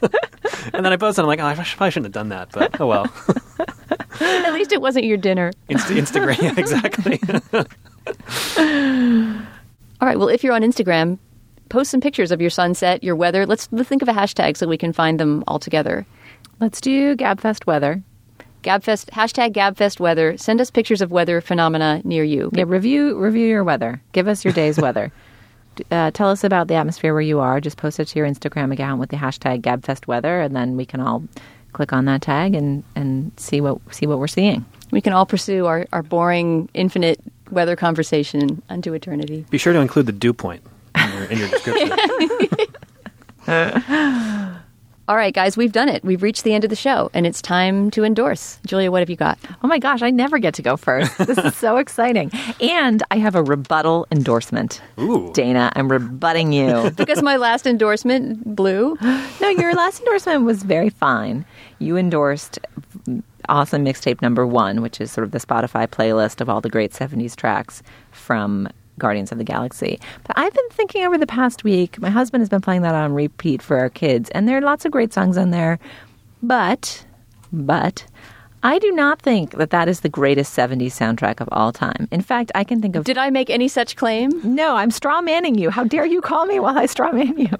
[SPEAKER 7] And then I post it, and I'm like, oh, I probably shouldn't have done that, but oh well.
[SPEAKER 5] At least it wasn't your dinner.
[SPEAKER 7] Instagram, yeah, exactly.
[SPEAKER 5] All right, well, if you're on Instagram, post some pictures of your sunset, your weather. Let's think of a hashtag so we can find them all together.
[SPEAKER 6] Let's do GabFest weather.
[SPEAKER 5] GabFest, hashtag GabFest weather. Send us pictures of weather phenomena near you.
[SPEAKER 6] Yeah, review your weather. Give us your day's weather. Tell us about the atmosphere where you are. Just post it to your Instagram account with the hashtag GabFest weather, and then we can all click on that tag and see what we're seeing.
[SPEAKER 5] We can all pursue our boring, infinite weather conversation unto eternity.
[SPEAKER 7] Be sure to include the dew point in your description.
[SPEAKER 5] All right, guys, we've done it. We've reached the end of the show, and it's time to endorse. Julia, what have you got?
[SPEAKER 6] Oh my gosh, I never get to go first. This is so exciting. And I have a rebuttal endorsement.
[SPEAKER 7] Ooh.
[SPEAKER 6] Dana, I'm rebutting you.
[SPEAKER 5] Because my last endorsement blew?
[SPEAKER 6] No, your last endorsement was very fine. You endorsed Awesome Mixtape number 1, which is sort of the Spotify playlist of all the great 70s tracks from Guardians of the Galaxy. But I've been thinking over the past week, my husband has been playing that on repeat for our kids, and there are lots of great songs on there. But I do not think that is the greatest 70s soundtrack of all time. In fact, I can think of...
[SPEAKER 5] Did I make any such claim?
[SPEAKER 6] No, I'm straw-manning you. How dare you call me while I straw-man you?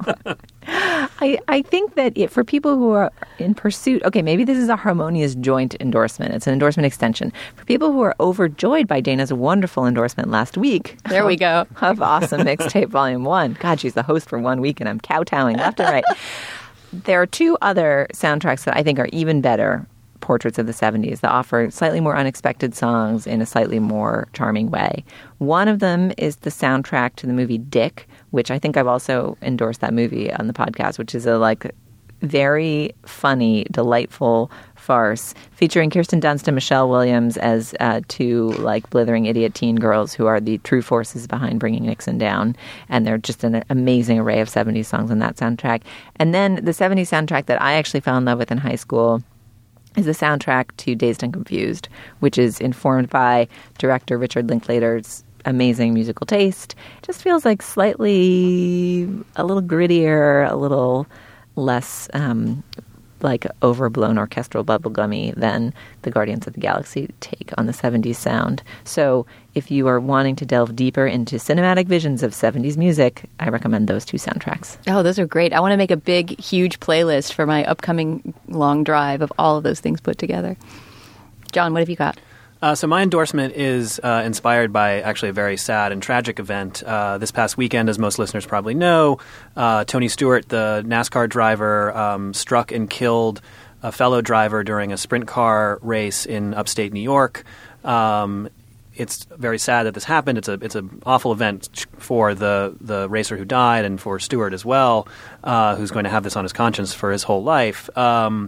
[SPEAKER 6] I think that for people who are in pursuit... Okay, maybe this is a harmonious joint endorsement. It's an endorsement extension. For people who are overjoyed by Dana's wonderful endorsement last week...
[SPEAKER 5] There we go.
[SPEAKER 6] ...of Awesome Mixtape Volume 1. God, she's the host for 1 week, and I'm kowtowing left and right. There are 2 other soundtracks that I think are even better portraits of the 70s that offer slightly more unexpected songs in a slightly more charming way. One of them is the soundtrack to the movie Dick, which I think I've also endorsed that movie on the podcast, which is a very funny, delightful farce featuring Kirsten Dunst and Michelle Williams as 2 blithering idiot teen girls who are the true forces behind bringing Nixon down. And they're just an amazing array of 70s songs on that soundtrack. And then the 70s soundtrack that I actually fell in love with in high school is the soundtrack to Dazed and Confused, which is informed by director Richard Linklater's amazing musical taste. It just feels like slightly a little grittier, a little less overblown orchestral bubblegummy than the Guardians of the Galaxy take on the 70s sound. So if you are wanting to delve deeper into cinematic visions of 70s music, I recommend those 2 soundtracks.
[SPEAKER 5] Oh, those are great. I want to make a big, huge playlist for my upcoming long drive of all of those things put together. John, what have you got?
[SPEAKER 7] So my endorsement is inspired by actually a very sad and tragic event. This past weekend, as most listeners probably know, Tony Stewart, the NASCAR driver, struck and killed a fellow driver during a sprint car race in upstate New York. It's very sad that this happened. It's an awful event for the racer who died and for Stewart as well, who's going to have this on his conscience for his whole life. But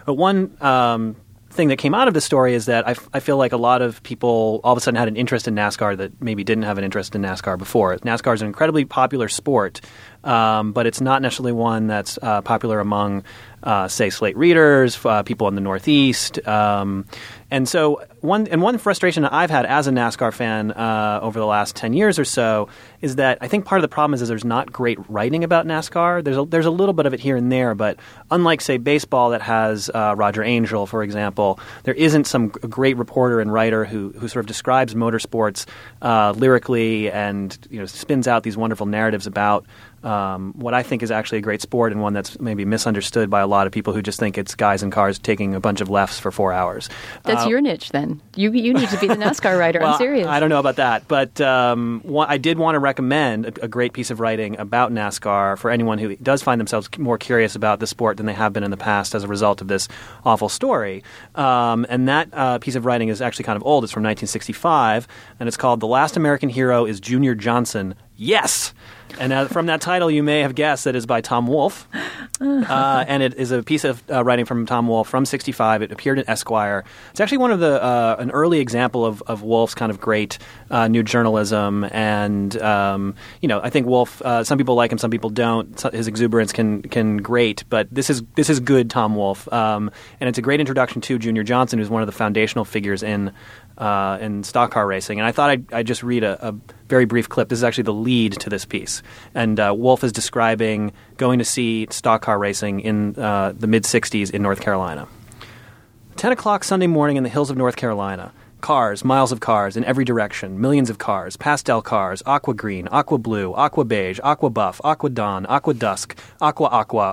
[SPEAKER 7] one thing that came out of the story is that I feel like a lot of people all of a sudden had an interest in NASCAR that maybe didn't have an interest in NASCAR before. NASCAR is an incredibly popular sport, but it's not necessarily one that's popular among, say, Slate readers, people in the Northeast. And so one frustration that I've had as a NASCAR fan over the last 10 years or so is that I think part of the problem is there's not great writing about NASCAR. There's a little bit of it here and there, but unlike, say, baseball that has Roger Angell, for example, there isn't some great reporter and writer who sort of describes motorsports lyrically and spins out these wonderful narratives about what I think is actually a great sport and one that's maybe misunderstood by a lot of people who just think it's guys in cars taking a bunch of lefts for 4 hours.
[SPEAKER 5] That's your niche, then. You need to be the NASCAR writer.
[SPEAKER 7] Well,
[SPEAKER 5] I'm serious.
[SPEAKER 7] I don't know about that, but I did want to recommend a great piece of writing about NASCAR for anyone who does find themselves more curious about the sport than they have been in the past as a result of this awful story. And that piece of writing is actually kind of old. It's from 1965, and it's called "The Last American Hero is Junior Johnson." Yes! And from that title, you may have guessed that it's by Tom Wolfe. And it is a piece of writing from Tom Wolfe from 65. It appeared in Esquire. It's actually one of an early example of Wolfe's kind of great new journalism. And, I think Wolfe, some people like him, some people don't. His exuberance can grate. But this is good Tom Wolfe. And it's a great introduction to Junior Johnson, who's one of the foundational figures in stock car racing. And I thought I'd just read a very brief clip. This is actually the lead to this piece. And Wolfe is describing going to see stock car racing in the mid-'60s in North Carolina. 10 o'clock Sunday morning in the hills of North Carolina. Cars, miles of cars in every direction, millions of cars, pastel cars, aqua green, aqua blue, aqua beige, aqua buff, aqua dawn, aqua dusk, aqua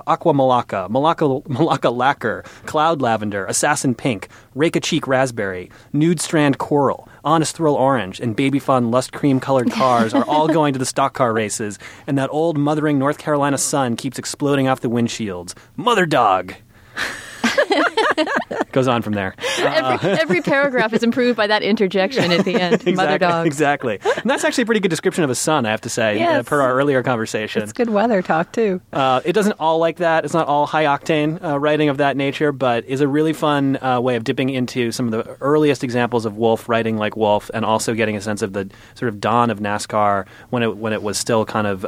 [SPEAKER 7] malacca lacquer, cloud lavender, assassin pink, rake a cheek raspberry, nude strand coral, honest thrill orange, and baby fun lust cream colored cars are all going to the stock car races, and that old mothering North Carolina sun keeps exploding off the windshields. Mother dog! Goes on from there.
[SPEAKER 5] Every paragraph is improved by that interjection at the end.
[SPEAKER 7] Exactly,
[SPEAKER 5] Mother dogs.
[SPEAKER 7] Exactly. And that's actually a pretty good description of a son, I have to say,
[SPEAKER 6] Yes.
[SPEAKER 7] per our earlier conversation.
[SPEAKER 6] It's good weather talk, too.
[SPEAKER 7] It doesn't all like that. It's not all high-octane writing of that nature, but is a really fun way of dipping into some of the earliest examples of Wolff writing like Wolff, and also getting a sense of the sort of dawn of NASCAR when it was still kind of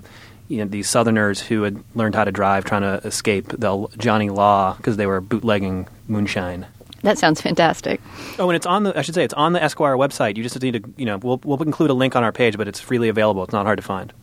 [SPEAKER 7] these Southerners who had learned how to drive, trying to escape the Johnny Law because they were bootlegging moonshine.
[SPEAKER 5] That sounds fantastic.
[SPEAKER 7] Oh, and it's on the Esquire website. You just need to, we'll include a link on our page, but it's freely available. It's not hard to find.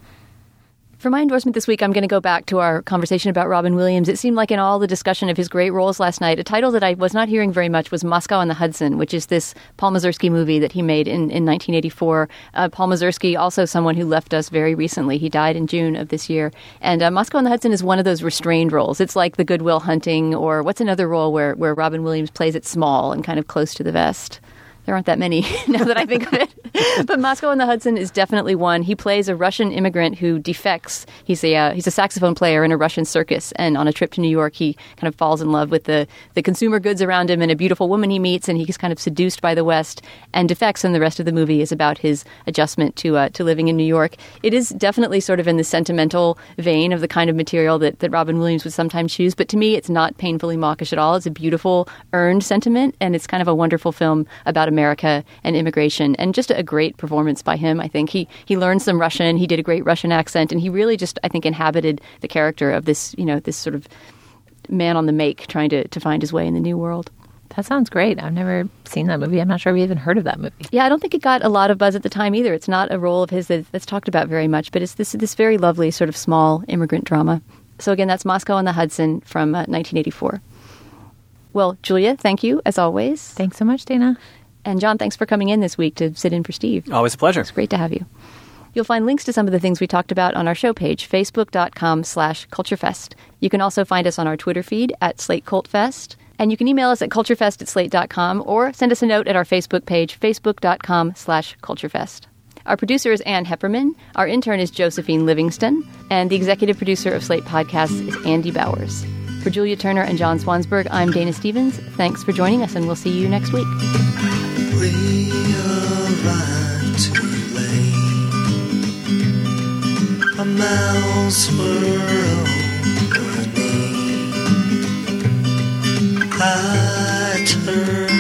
[SPEAKER 5] For my endorsement this week, I'm going to go back to our conversation about Robin Williams. It seemed like in all the discussion of his great roles last night, a title that I was not hearing very much was Moscow on the Hudson, which is this Paul Mazursky movie that he made in 1984. Paul Mazursky, also someone who left us very recently. He died in June of this year. And Moscow on the Hudson is one of those restrained roles. It's like the Good Will Hunting, or what's another role where Robin Williams plays it small and kind of close to the vest. There aren't that many now that I think of it. But Moscow on the Hudson is definitely one. He plays a Russian immigrant who defects. He's a saxophone player in a Russian circus. And on a trip to New York, he kind of falls in love with the consumer goods around him and a beautiful woman he meets. And he's kind of seduced by the West and defects. And the rest of the movie is about his adjustment to living in New York. It is definitely sort of in the sentimental vein of the kind of material that Robin Williams would sometimes choose. But to me, it's not painfully mawkish at all. It's a beautiful, earned sentiment. And it's kind of a wonderful film about America and immigration, and just a great performance by him. I think he learned some Russian. He did a great Russian accent, and he really just, I think, inhabited the character of this, this sort of man on the make trying to find his way in the new world.
[SPEAKER 6] That sounds great. I've never seen that movie. I'm not sure we even heard of that movie.
[SPEAKER 5] Yeah, I don't think it got a lot of buzz at the time either. It's not a role of his that's talked about very much, but it's this very lovely sort of small immigrant drama. So again, that's Moscow on the Hudson from 1984. Well, Julia, thank you, as always.
[SPEAKER 6] Thanks so much, Dana.
[SPEAKER 5] And John, thanks for coming in this week to sit in for Steve.
[SPEAKER 7] Always a pleasure.
[SPEAKER 5] It's great to have you. You'll find links to some of the things we talked about on our show page, facebook.com/culturefest. You can also find us on our Twitter feed @SlateCultFest. And you can email us at culturefest@slate.com or send us a note at our Facebook page, facebook.com/culturefest. Our producer is Ann Hepperman. Our intern is Josephine Livingston. And the executive producer of Slate Podcasts is Andy Bowers. For Julia Turner and John Swansburg, I'm Dana Stevens. Thanks for joining us, and we'll see you next week.
[SPEAKER 13] We arrived too late. Our mouths were opening. I turned